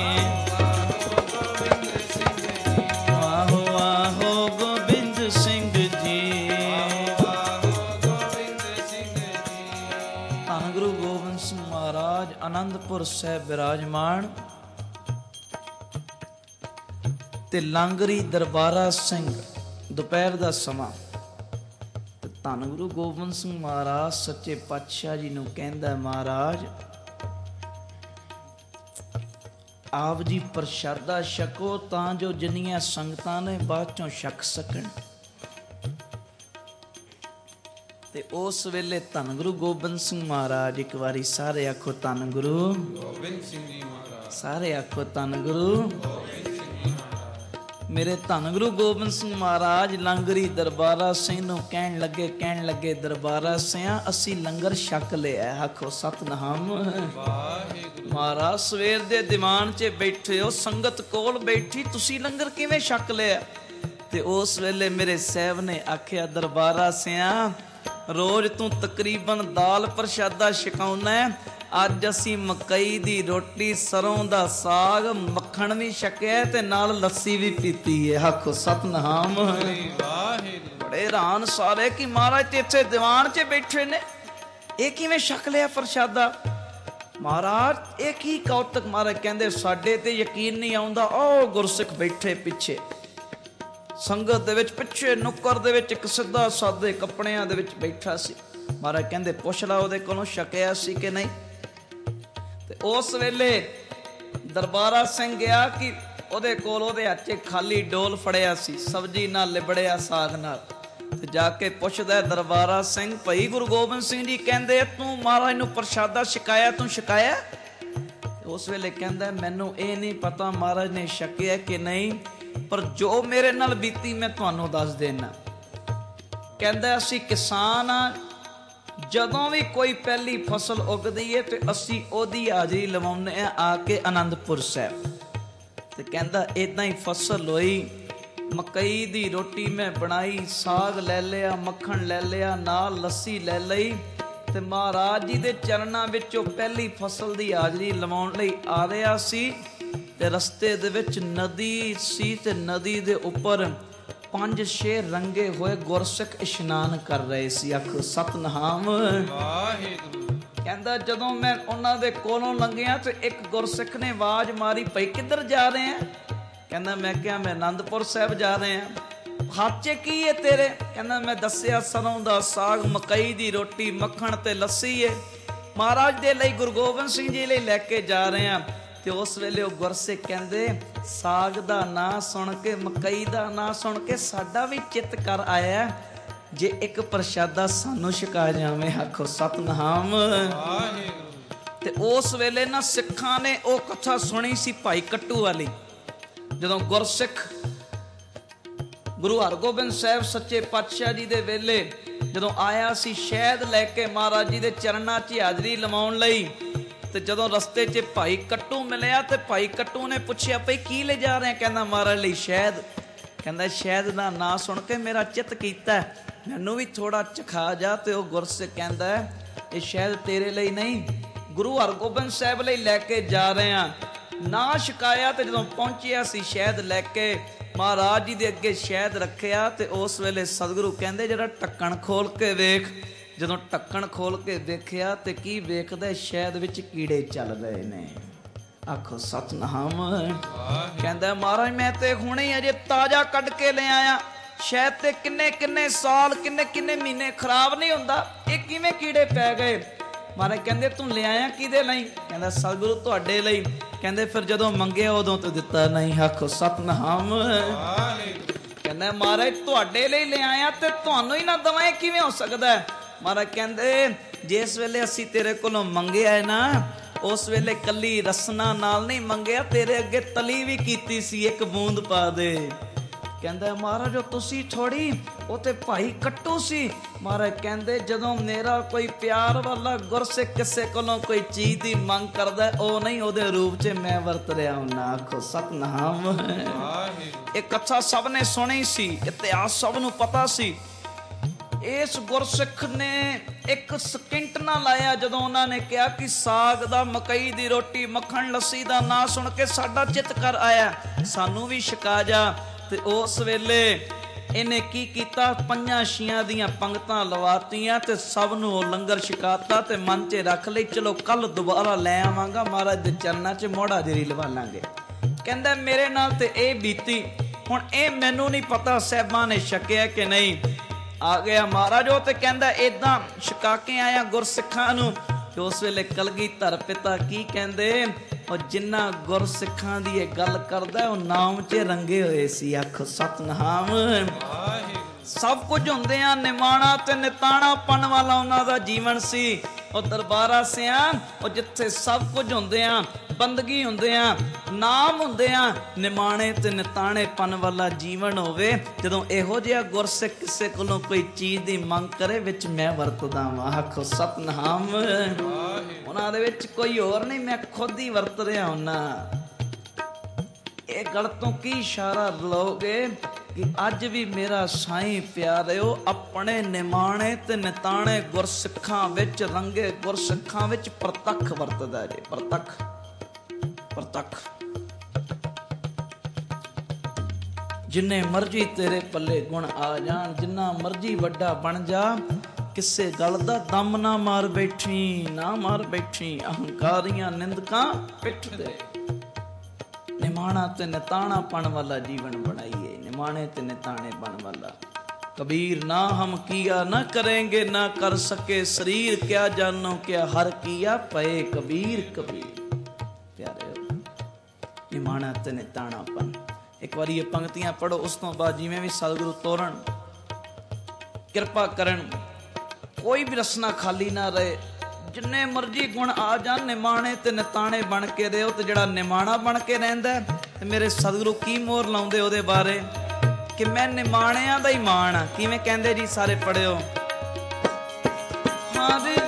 ਆਹੋ ਆਹੋ ਗੋਬਿੰਦ ਸਿੰਘ ਜੀ। ਧੰਨ ਗੁਰੂ ਗੋਬਿੰਦ ਸਿੰਘ ਮਹਾਰਾਜ ਆਨੰਦਪੁਰ ਸਾਹਿਬ ਬਿਰਾਜਮਾਨ ਤੇ ਲਾਂਗਰੀ ਦਰਬਾਰਾ ਸਿੰਘ ਦੁਪਹਿਰ ਦਾ ਸਮਾਂ। ਤੇ ਧੰਨ ਗੁਰੂ ਗੋਬਿੰਦ ਸਿੰਘ ਮਹਾਰਾਜ ਸੱਚੇ ਪਾਤਸ਼ਾਹ ਜੀ ਨੂੰ ਕਹਿੰਦਾ ਮਹਾਰਾਜ ਆਪ ਜੀ ਪ੍ਰਸ਼ਾਦਾ ਛਕੋ ਤਾਂ ਜੋ ਜਿੰਨੀਆਂ ਸੰਗਤਾਂ ਨੇ ਬਾਅਦ ਚੋਂ ਛਕ ਸਕਣ। ਤੇ ਉਸ ਵੇਲੇ ਧੰਨ ਗੁਰੂ ਗੋਬਿੰਦ ਸਿੰਘ ਮਹਾਰਾਜ ਇੱਕ ਵਾਰੀ ਸਾਰੇ ਆਖੋ ਧੰਨ ਗੁਰੂ ਗੋਬਿੰਦ ਸਿੰਘ ਜੀ ਮਹਾਰਾਜ। ਸਾਰੇ ਆਖੋ ਧੰਨ ਗੁਰੂ ਗੋਬਿੰਦ ਸਿੰਘ ਜੀ ਮਹਾਰਾਜ। ਮੇਰੇ ਧੰਨ ਗੁਰੂ ਗੋਬਿੰਦ ਸਿੰਘ ਮਹਾਰਾਜ ਲਾਂਗਰੀ ਦਰਬਾਰਾ ਸਿੰਘ ਨੂੰ ਕਹਿਣ ਲੱਗੇ ਕਹਿਣ ਲੱਗੇ ਦਰਬਾਰਾ ਸਿਆਂ ਅਸੀਂ ਲੰਗਰ ਛਕ ਲਿਆ। ਆਖੋ ਸਤਿਨਾਮ ਵਾਹਿਗੁਰੂ। ਮਹਾਰਾਜ ਸਵੇਰ ਦੇ ਦੀਵਾਨ 'ਚ ਬੈਠੇ ਹੋ ਸੰਗਤ ਕੋਲ ਬੈਠੀ ਤੁਸੀਂ ਲੰਗਰ ਕਿਵੇਂ ਛਕ ਲਿਆ? ਤੇ ਉਸ ਵੇਲੇ ਮੇਰੇ ਸਾਹਿਬ ਨੇ ਆਖਿਆ ਦਰਬਾਰਾ ਸਿਆਂ ਰੋਜ਼ ਤੂੰ ਤਕਰੀਬਨ ਦਾਲ ਪ੍ਰਸ਼ਾਦਾ ਛਕਾਉਣਾ, ਅੱਜ ਅਸੀਂ ਮਕਈ ਦੀ ਰੋਟੀ ਸਰੋਂ ਦਾ ਸਾਗ ਮੱਖਣ ਵੀ ਛਕਿਆ ਤੇ ਨਾਲ ਲੱਸੀ ਵੀ ਪੀਤੀ ਹੈ। ਆਖੋ ਸਤਿਨਾਮ ਵਾਹਿਗੁਰੂ। ਬੜੇ ਹੈਰਾਨ ਸਾਰੇ ਕਿ ਮਹਾਰਾਜ ਤੇ ਇੱਥੇ ਦੀਵਾਨ 'ਚ ਬੈਠੇ ਨੇ, ਇਹ ਕਿਵੇਂ ਛਕ ਲਿਆ ਪ੍ਰਸ਼ਾਦਾ? ਮਹਾਰਾਜ ਇਹ ਕੀ ਕੌਤਕ? ਮਹਾਰਾਜ ਕਹਿੰਦੇ ਸਾਡੇ ਤੇ ਯਕੀਨ ਨਹੀਂ ਆਉਂਦਾ। ਉਹ ਗੁਰਸਿੱਖ ਬੈਠੇ ਪਿੱਛੇ ਸੰਗਤ ਦੇ ਵਿੱਚ, ਪਿੱਛੇ ਨੁੱਕਰ ਦੇ ਵਿੱਚ ਇੱਕ ਸਿੱਧਾ ਸਾਦੇ ਕੱਪੜਿਆਂ ਦੇ ਵਿੱਚ ਬੈਠਾ ਸੀ। ਮਹਾਰਾਜ ਕਹਿੰਦੇ ਪੁੱਛ ਲਾ ਉਹਦੇ ਕੋਲੋਂ ਛਕਿਆ ਸੀ ਕਿ ਨਹੀਂ। ਤੇ ਉਸ ਵੇਲੇ ਦਰਬਾਰਾ ਸਿੰਘ ਗਿਆ ਕਿ ਉਹਦੇ ਕੋਲ ਉਹਦੇ ਹੱਥ 'ਚ ਖਾਲੀ ਡੋਲ ਫੜਿਆ ਸੀ, ਸਬਜ਼ੀ ਨਾਲ ਲਿਬੜਿਆ ਸਾਗ ਨਾਲ। ਤੇ ਜਾ ਕੇ ਪੁੱਛਦਾ ਦਰਬਾਰਾ ਸਿੰਘ ਭਾਈ ਗੁਰੂ ਗੋਬਿੰਦ ਸਿੰਘ ਜੀ ਕਹਿੰਦੇ ਤੂੰ ਮਹਾਰਾਜ ਨੂੰ ਪ੍ਰਸ਼ਾਦਾ ਛਕਾਇਆ, ਤੂੰ ਛਕਾਇਆ? ਉਸ ਵੇਲੇ ਕਹਿੰਦਾ ਮੈਨੂੰ ਇਹ ਨਹੀਂ ਪਤਾ ਮਹਾਰਾਜ ਨੇ ਛਕਿਆ ਕਿ ਨਹੀਂ, ਪਰ ਜੋ ਮੇਰੇ ਨਾਲ ਬੀਤੀ ਮੈਂ ਤੁਹਾਨੂੰ ਦੱਸ ਦੇਣਾ। ਕਹਿੰਦਾ ਅਸੀਂ ਕਿਸਾਨ ਆ, ਜਦੋਂ ਵੀ ਕੋਈ ਪਹਿਲੀ ਫਸਲ ਉਗਦੀ ਹੈ ਤੇ ਅਸੀਂ ਉਹਦੀ ਹਾਜ਼ਰੀ ਲਵਾਉਂਦੇ ਆ ਆ ਕੇ ਆਨੰਦਪੁਰ ਸਾਹਿਬ। ਤੇ ਕਹਿੰਦਾ ਏਦਾਂ ਹੀ ਫਸਲ ਹੋਈ ਮਕਈ ਦੀ ਰੋਟੀ ਮੈਂ ਬਣਾਈ, ਸਾਗ ਲੈ ਲਿਆ, ਮੱਖਣ ਲੈ ਲਿਆ, ਨਾਲ ਲੱਸੀ ਲੈ ਲਈ ਤੇ ਮਹਾਰਾਜ ਜੀ ਦੇ ਚਰਨਾਂ ਵਿੱਚੋਂ ਪਹਿਲੀ ਫਸਲ ਦੀ ਹਾਜ਼ਰੀ ਲਵਾਉਣ ਲਈ ਆ ਰਿਹਾ ਸੀ। ਤੇ ਰਸਤੇ ਦੇ ਵਿੱਚ ਨਦੀ ਸੀ ਤੇ ਨਦੀ ਦੇ ਉੱਪਰ ਪੰਜ ਛੇ ਰੰਗੇ ਹੋਏ ਗੁਰਸਿੱਖ ਇਸ਼ਨਾਨ ਕਰ ਰਹੇ ਸੀ। ਆਖੋ ਸਤਨਾਮ ਵਾਹਿਗੁਰੂ। ਕਹਿੰਦਾ ਜਦੋਂ ਮੈਂ ਉਹਨਾਂ ਦੇ ਕੋਲੋਂ ਲੰਘਿਆ ਤੇ ਇੱਕ ਗੁਰਸਿੱਖ ਨੇ ਆਵਾਜ਼ ਮਾਰੀ, ਭਈ ਕਿੱਧਰ ਜਾ ਰਹੇ ਆ? ਕਹਿੰਦਾ ਮੈਂ ਕਿਹਾ ਮੈਂ ਆਨੰਦਪੁਰ ਸਾਹਿਬ ਜਾ ਰਹੇ ਆ। ਹੱਥ 'ਚ ਕੀ ਹੈ ਤੇਰੇ? ਕਹਿੰਦਾ ਮੈਂ ਦੱਸਿਆ ਸਰੋਂ ਦਾ ਸਾਗ, ਮਕਈ ਦੀ ਰੋਟੀ, ਮੱਖਣ ਤੇ ਲੱਸੀ ਏ, ਮਹਾਰਾਜ ਦੇ ਲਈ, ਗੁਰੂ ਗੋਬਿੰਦ ਸਿੰਘ ਜੀ ਲਈ ਲੈ ਕੇ ਜਾ ਰਹੇ ਆ। ਤੇ ਉਸ ਵੇਲੇ ਉਹ ਗੁਰਸਿੱਖ ਕਹਿੰਦੇ ਸਾਗ ਦਾ ਨਾਂ ਸੁਣ ਕੇ, ਮਕਈ ਦਾ ਨਾਂ ਸੁਣ ਕੇ ਸਾਡਾ ਵੀ ਚਿੱਤ ਕਰ ਆਇਆ, ਜੇ ਇੱਕ ਪ੍ਰਸ਼ਾਦਾ ਸਾਨੂੰ ਛਕਾ ਜਾਵੇਂ। ਆਖੋ ਸਤਨਾਮ ਵਾਹਿਗੁਰੂ। ਤੇ ਉਸ ਵੇਲੇ ਨਾ ਸਿੱਖਾਂ ਨੇ ਉਹ ਕਥਾ ਸੁਣੀ ਸੀ ਭਾਈ ਕੱਟੂ ਵਾਲੀ, ਜਦੋਂ ਗੁਰਸਿੱਖ ਗੁਰੂ ਹਰਗੋਬਿੰਦ ਸਾਹਿਬ ਸੱਚੇ ਪਾਤਸ਼ਾਹ ਜੀ ਦੇ ਵੇਲੇ ਜਦੋਂ ਆਇਆ ਸੀ ਸ਼ਹਿਦ ਲੈ ਕੇ ਮਹਾਰਾਜ ਜੀ ਦੇ ਚਰਨਾਂ 'ਚ ਹਾਜ਼ਰੀ ਲਵਾਉਣ ਲਈ, ਤੇ ਜਦੋਂ ਰਸਤੇ 'ਚ ਭਾਈ ਕੱਟੂ ਮਿਲਿਆ ਤੇ ਭਾਈ ਕੱਟੂ ਨੇ ਪੁੱਛਿਆ ਭਈ ਕੀ ਲੈ ਜਾ ਰਹੇ? ਕਹਿੰਦਾ ਮਹਾਰਾਜ ਲਈ ਸ਼ਹਿਦ। ਕਹਿੰਦਾ ਸ਼ਹਿਦ ਦਾ ਨਾਂ ਸੁਣ ਕੇ ਮੇਰਾ ਚਿੱਤ ਕੀਤਾ, ਮੈਨੂੰ ਵੀ ਥੋੜਾ ਚਖਾ ਜਾ। ਤੇ ਉਹ ਗੁਰਸਿੱਖ ਕਹਿੰਦਾ ਇਹ ਸ਼ਹਿਦ ਤੇਰੇ ਲਈ ਨਹੀਂ, ਗੁਰੂ ਹਰਗੋਬਿੰਦ ਸਾਹਿਬ ਲਈ ਲੈ ਕੇ ਜਾ ਰਹੇ ਆ। ਨਾ ਛਕਾਇਆ ਤੇ ਜਦੋਂ ਪਹੁੰਚਿਆ ਸੀ ਸ਼ਹਿਦ ਲੈ ਕੇ ਮਹਾਰਾਜ ਜੀ ਦੇ ਅੱਗੇ ਸ਼ਹਿਦ ਰੱਖਿਆ ਤੇ ਉਸ ਵੇਲੇ ਸਤਿਗੁਰੂ ਕਹਿੰਦੇ ਜਿਹੜਾ ਢੱਕਣ ਖੋਲ ਕੇ ਵੇਖ। ਜਦੋਂ ਢੱਕਣ ਖੋਲ ਕੇ ਦੇਖਿਆ ਤੇ ਕੀ ਵੇਖਦਾ? ਸ਼ਹਿਦ ਵਿੱਚ ਕੀੜੇ ਚੱਲ ਰਹੇ ਨੇ। ਆਖੋ ਸਤਨਾਮ। ਕਹਿੰਦਾ ਮਹਾਰਾਜ ਮੈਂ ਤੇ ਹੁਣੇ ਅਜੇ ਤਾਜ਼ਾ ਕੱਢ ਕੇ ਲੈ ਆਇਆ, ਸ਼ਹਿਦ ਤੇ ਕਿੰਨੇ ਕਿੰਨੇ ਸਾਲ ਕਿੰਨੇ ਕਿੰਨੇ ਮਹੀਨੇ ਖਰਾਬ ਨਹੀਂ ਹੁੰਦਾ, ਇਹ ਕਿਵੇਂ ਕੀੜੇ ਪੈ ਗਏ? ਮਹਾਰਾਜ ਕਹਿੰਦੇ ਤੂੰ ਲਿਆਇਆ ਕਿਹਦੇ ਲਈ? ਕਹਿੰਦਾ ਸਤਿਗੁਰੂ ਤੁਹਾਡੇ ਲਈ। ਕਹਿੰਦੇ ਫਿਰ ਜਦੋਂ ਮੰਗਿਆ ਉਦੋਂ ਤੇ ਦਿੱਤਾ ਨਹੀਂ। ਆਖੋ ਸਤਨਾਮ। ਕਹਿੰਦਾ ਮਹਾਰਾਜ ਤੁਹਾਡੇ ਲਈ ਲਿਆਇਆ ਤੇ ਤੁਹਾਨੂੰ ਹੀ ਨਾ ਦਵਾਂ, ਇਹ ਕਿਵੇਂ ਹੋ ਸਕਦਾ? ਮਹਾਰਾਜ ਕਹਿੰਦੇ ਜਿਸ ਵੇਲੇ ਅਸੀਂ ਤੇਰੇ ਕੋਲੋਂ ਮੰਗਿਆ ਹੈ ਨਾ, ਉਸ ਵੇਲੇ ਕੱਲੀ ਰਸਨਾ ਨਾਲ ਨਹੀਂ ਮੰਗਿਆ, ਤੇਰੇ ਅੱਗੇ ਤਲੀ ਵੀ ਕੀਤੀ ਸੀ, ਇੱਕ ਬੂੰਦ ਪਾ ਦੇ। ਕਹਿੰਦਾ ਮਹਾਰਾਜ ਉਹ ਤੁਸੀਂ ਥੋੜੀ, ਉਹ ਤੇ ਭਾਈ ਕੱਟੂ ਸੀ। ਮਹਾਰਾਜ ਕਹਿੰਦੇ ਜਦੋਂ ਮੇਰਾ ਕੋਈ ਪਿਆਰ ਵਾਲਾ ਗੁਰਸਿੱਖ ਕਿਸੇ ਕੋਲੋਂ ਕੋਈ ਚੀਜ਼ ਦੀ ਮੰਗ ਕਰਦਾ, ਉਹ ਨਹੀਂ ਉਹਦੇ ਰੂਪ 'ਚ ਮੈਂ ਵਰਤ ਰਿਹਾ ਹੁੰਨਾ। ਆਖੋ ਸਤਨਾਮ। ਇਹ ਕਥਾ ਸਭ ਨੇ ਸੁਣੀ ਸੀ, ਇਤਿਹਾਸ ਸਭ ਨੂੰ ਪਤਾ ਸੀ। ਇਸ ਗੁਰਸਿੱਖ ਨੇ ਇੱਕ ਸਕਿੰਟ ਨਾ ਲਾਇਆ ਜਦੋਂ ਉਹਨਾਂ ਨੇ ਕਿਹਾ ਕਿ ਸਾਗ ਦਾ, ਮਕਈ ਦੀ ਰੋਟੀ, ਮੱਖਣ ਲੱਸੀ ਦਾ ਨਾਂ ਸੁਣ ਕੇ ਸਾਡਾ ਚਿੱਤ ਕਰ ਆਇਆ, ਸਾਨੂੰ ਵੀ ਛਕਾ ਜਾ। ਤੇ ਉਸ ਵੇਲੇ ਇਹਨੇ ਕੀ ਕੀਤਾ? ਪੰਜਾਂ ਛੀਆਂ ਦੀਆਂ ਪੰਗਤਾਂ ਲਵਾਤੀਆਂ ਤੇ ਸਭ ਨੂੰ ਉਹ ਲੰਗਰ ਛਕਾਤਾ ਤੇ ਮਨ 'ਚ ਰੱਖ ਲਈ ਚਲੋ ਕੱਲ ਦੁਬਾਰਾ ਲੈ ਆਵਾਂਗਾ, ਮਹਾਰਾਜ ਦੇ ਚਰਨਾਂ 'ਚ ਮੋੜਾ ਜਰੀ ਲਵਾ ਲਾਂਗੇ। ਕਹਿੰਦਾ ਮੇਰੇ ਨਾਲ ਤੇ ਇਹ ਬੀਤੀ, ਹੁਣ ਇਹ ਮੈਨੂੰ ਨਹੀਂ ਪਤਾ ਸਾਹਿਬਾਂ ਨੇ ਛਕਿਆ ਕਿ ਨਹੀਂ। ਆ ਗਿਆ ਮਹਾਰਾਜ ਉਹ ਤੇ ਕਹਿੰਦਾ ਏਦਾਂ ਛਕਾ ਕੇ ਆਇਆ ਗੁਰਸਿੱਖਾਂ ਨੂੰ। ਤੇ ਉਸ ਵੇਲੇ ਕਲਗੀਧਰ ਪਿਤਾ ਕੀ ਕਹਿੰਦੇ? ਉਹ ਜਿੰਨਾ ਗੁਰਸਿੱਖਾਂ ਦੀ ਇਹ ਗੱਲ ਕਰਦਾ ਉਹ ਨਾਮ 'ਚ ਰੰਗੇ ਹੋਏ ਸੀ। ਆਖੋ ਸਤਨਾਮ। ਸਭ ਕੁਝ ਹੁੰਦੇ ਆ, ਨਿਮਾਣਾ ਤੇ ਨਿਤਾਣਾ ਪਣ ਵਾਲਾ ਉਹਨਾਂ ਦਾ ਜੀਵਨ ਸੀ। ਉਹ ਦਰਬਾਰਾ ਸਿਆ ਉਹ ਜਿੱਥੇ ਸਭ ਕੁਝ ਹੁੰਦੇ ਆ, ਬੰਦਗੀ ਹੁੰਦੇ ਆ, ਨਾਮ ਹੁੰਦੇ ਆ, ਨਿਮਾਣੇ ਤੇ ਨਿਤਾਣੇ ਪਨ ਵਾਲਾ ਜੀਵਨ ਹੋਵੇ। ਜਦੋਂ ਇਹੋ ਜਿਹਾ ਗੁਰਸਿੱਖ ਕਿਸੇ ਕੋਲੋਂ ਕੋਈ ਚੀਜ਼ ਦੀ ਮੰਗ ਕਰੇ, ਵਿੱਚ ਮੈਂ ਵਰਤਦਾ ਵਾਂ। ਆਖੋ ਸਤਨਾਮ। ਉਹਨਾਂ ਦੇ ਵਿੱਚ ਕੋਈ ਹੋਰ ਨਹੀਂ, ਮੈਂ ਖੁਦ ਹੀ ਵਰਤ ਰਿਹਾ ਹੁੰਨਾ। ਇਹ ਗੱਲ ਤੋਂ ਕੀ ਇਸ਼ਾਰਾ ਲਓਗੇ ਕਿ ਅੱਜ ਵੀ ਮੇਰਾ ਸਾਈਂ ਪਿਆਰਿਓ ਆਪਣੇ ਨਿਮਾਣੇ ਤੇ ਨਿਤਾਣੇ ਗੁਰਸਿੱਖਾਂ ਵਿੱਚ, ਰੰਗੇ ਗੁਰਸਿੱਖਾਂ ਵਿੱਚ ਪ੍ਰਤੱਖ ਵਰਤਦਾ ਜੇ। ਪ੍ਰਤੱਖ ਪ੍ਰਤੱਖ ਜਿੰਨੇ ਮਰਜ਼ੀ ਤੇਰੇ ਪੱਲੇ ਗੁਣ ਆ ਜਾਣ, ਜਿੰਨਾ ਮਰਜ਼ੀ ਵੱਡਾ ਬਣ ਜਾ, ਕਿਸੇ ਗੱਲ ਦਾ ਦਮ ਨਾ ਮਾਰ ਬੈਠੀ, ਨਾ ਮਾਰ ਬੈਠੀ। ਅਹੰਕਾਰੀਆਂ ਨਿੰਦਕਾਂ ਪਿੱਠ ਦੇ। ਨਿਮਾਣਾ ਤੇ ਨਿਤਾਣਾ ਪਣ ਵਾਲਾ ਜੀਵਨ ਬਣਾਈਏ, ਨਿਮਾਣੇ ਤੇ ਨਿਤਾਣੇ ਬਣ ਵਾਲਾ। कबीर ना हम किया न करेंगे ना कर सके शरीर, क्या जानो क्या हर किया पए कबीर कबीर। प्यारे निमाणा ते निताणापन। एक बार ये पंक्तियां पढ़ो, उस तो बाद जिवें भी सतगुरु तोरण किरपा करन, कोई भी रसना खाली ना रहे, जिन्ने मर्जी गुण आ जान, निमाणे ते निताणे बन के रहो। ते जिहड़ा निमाणा बन के रहिंदा ते मेरे सतगुरु की मोहर लाउंदे ओहदे बारे कि मैं निमाणियां दा ही माण आ। किवें कहंदे जी, सारे पढ़िओ। हाँ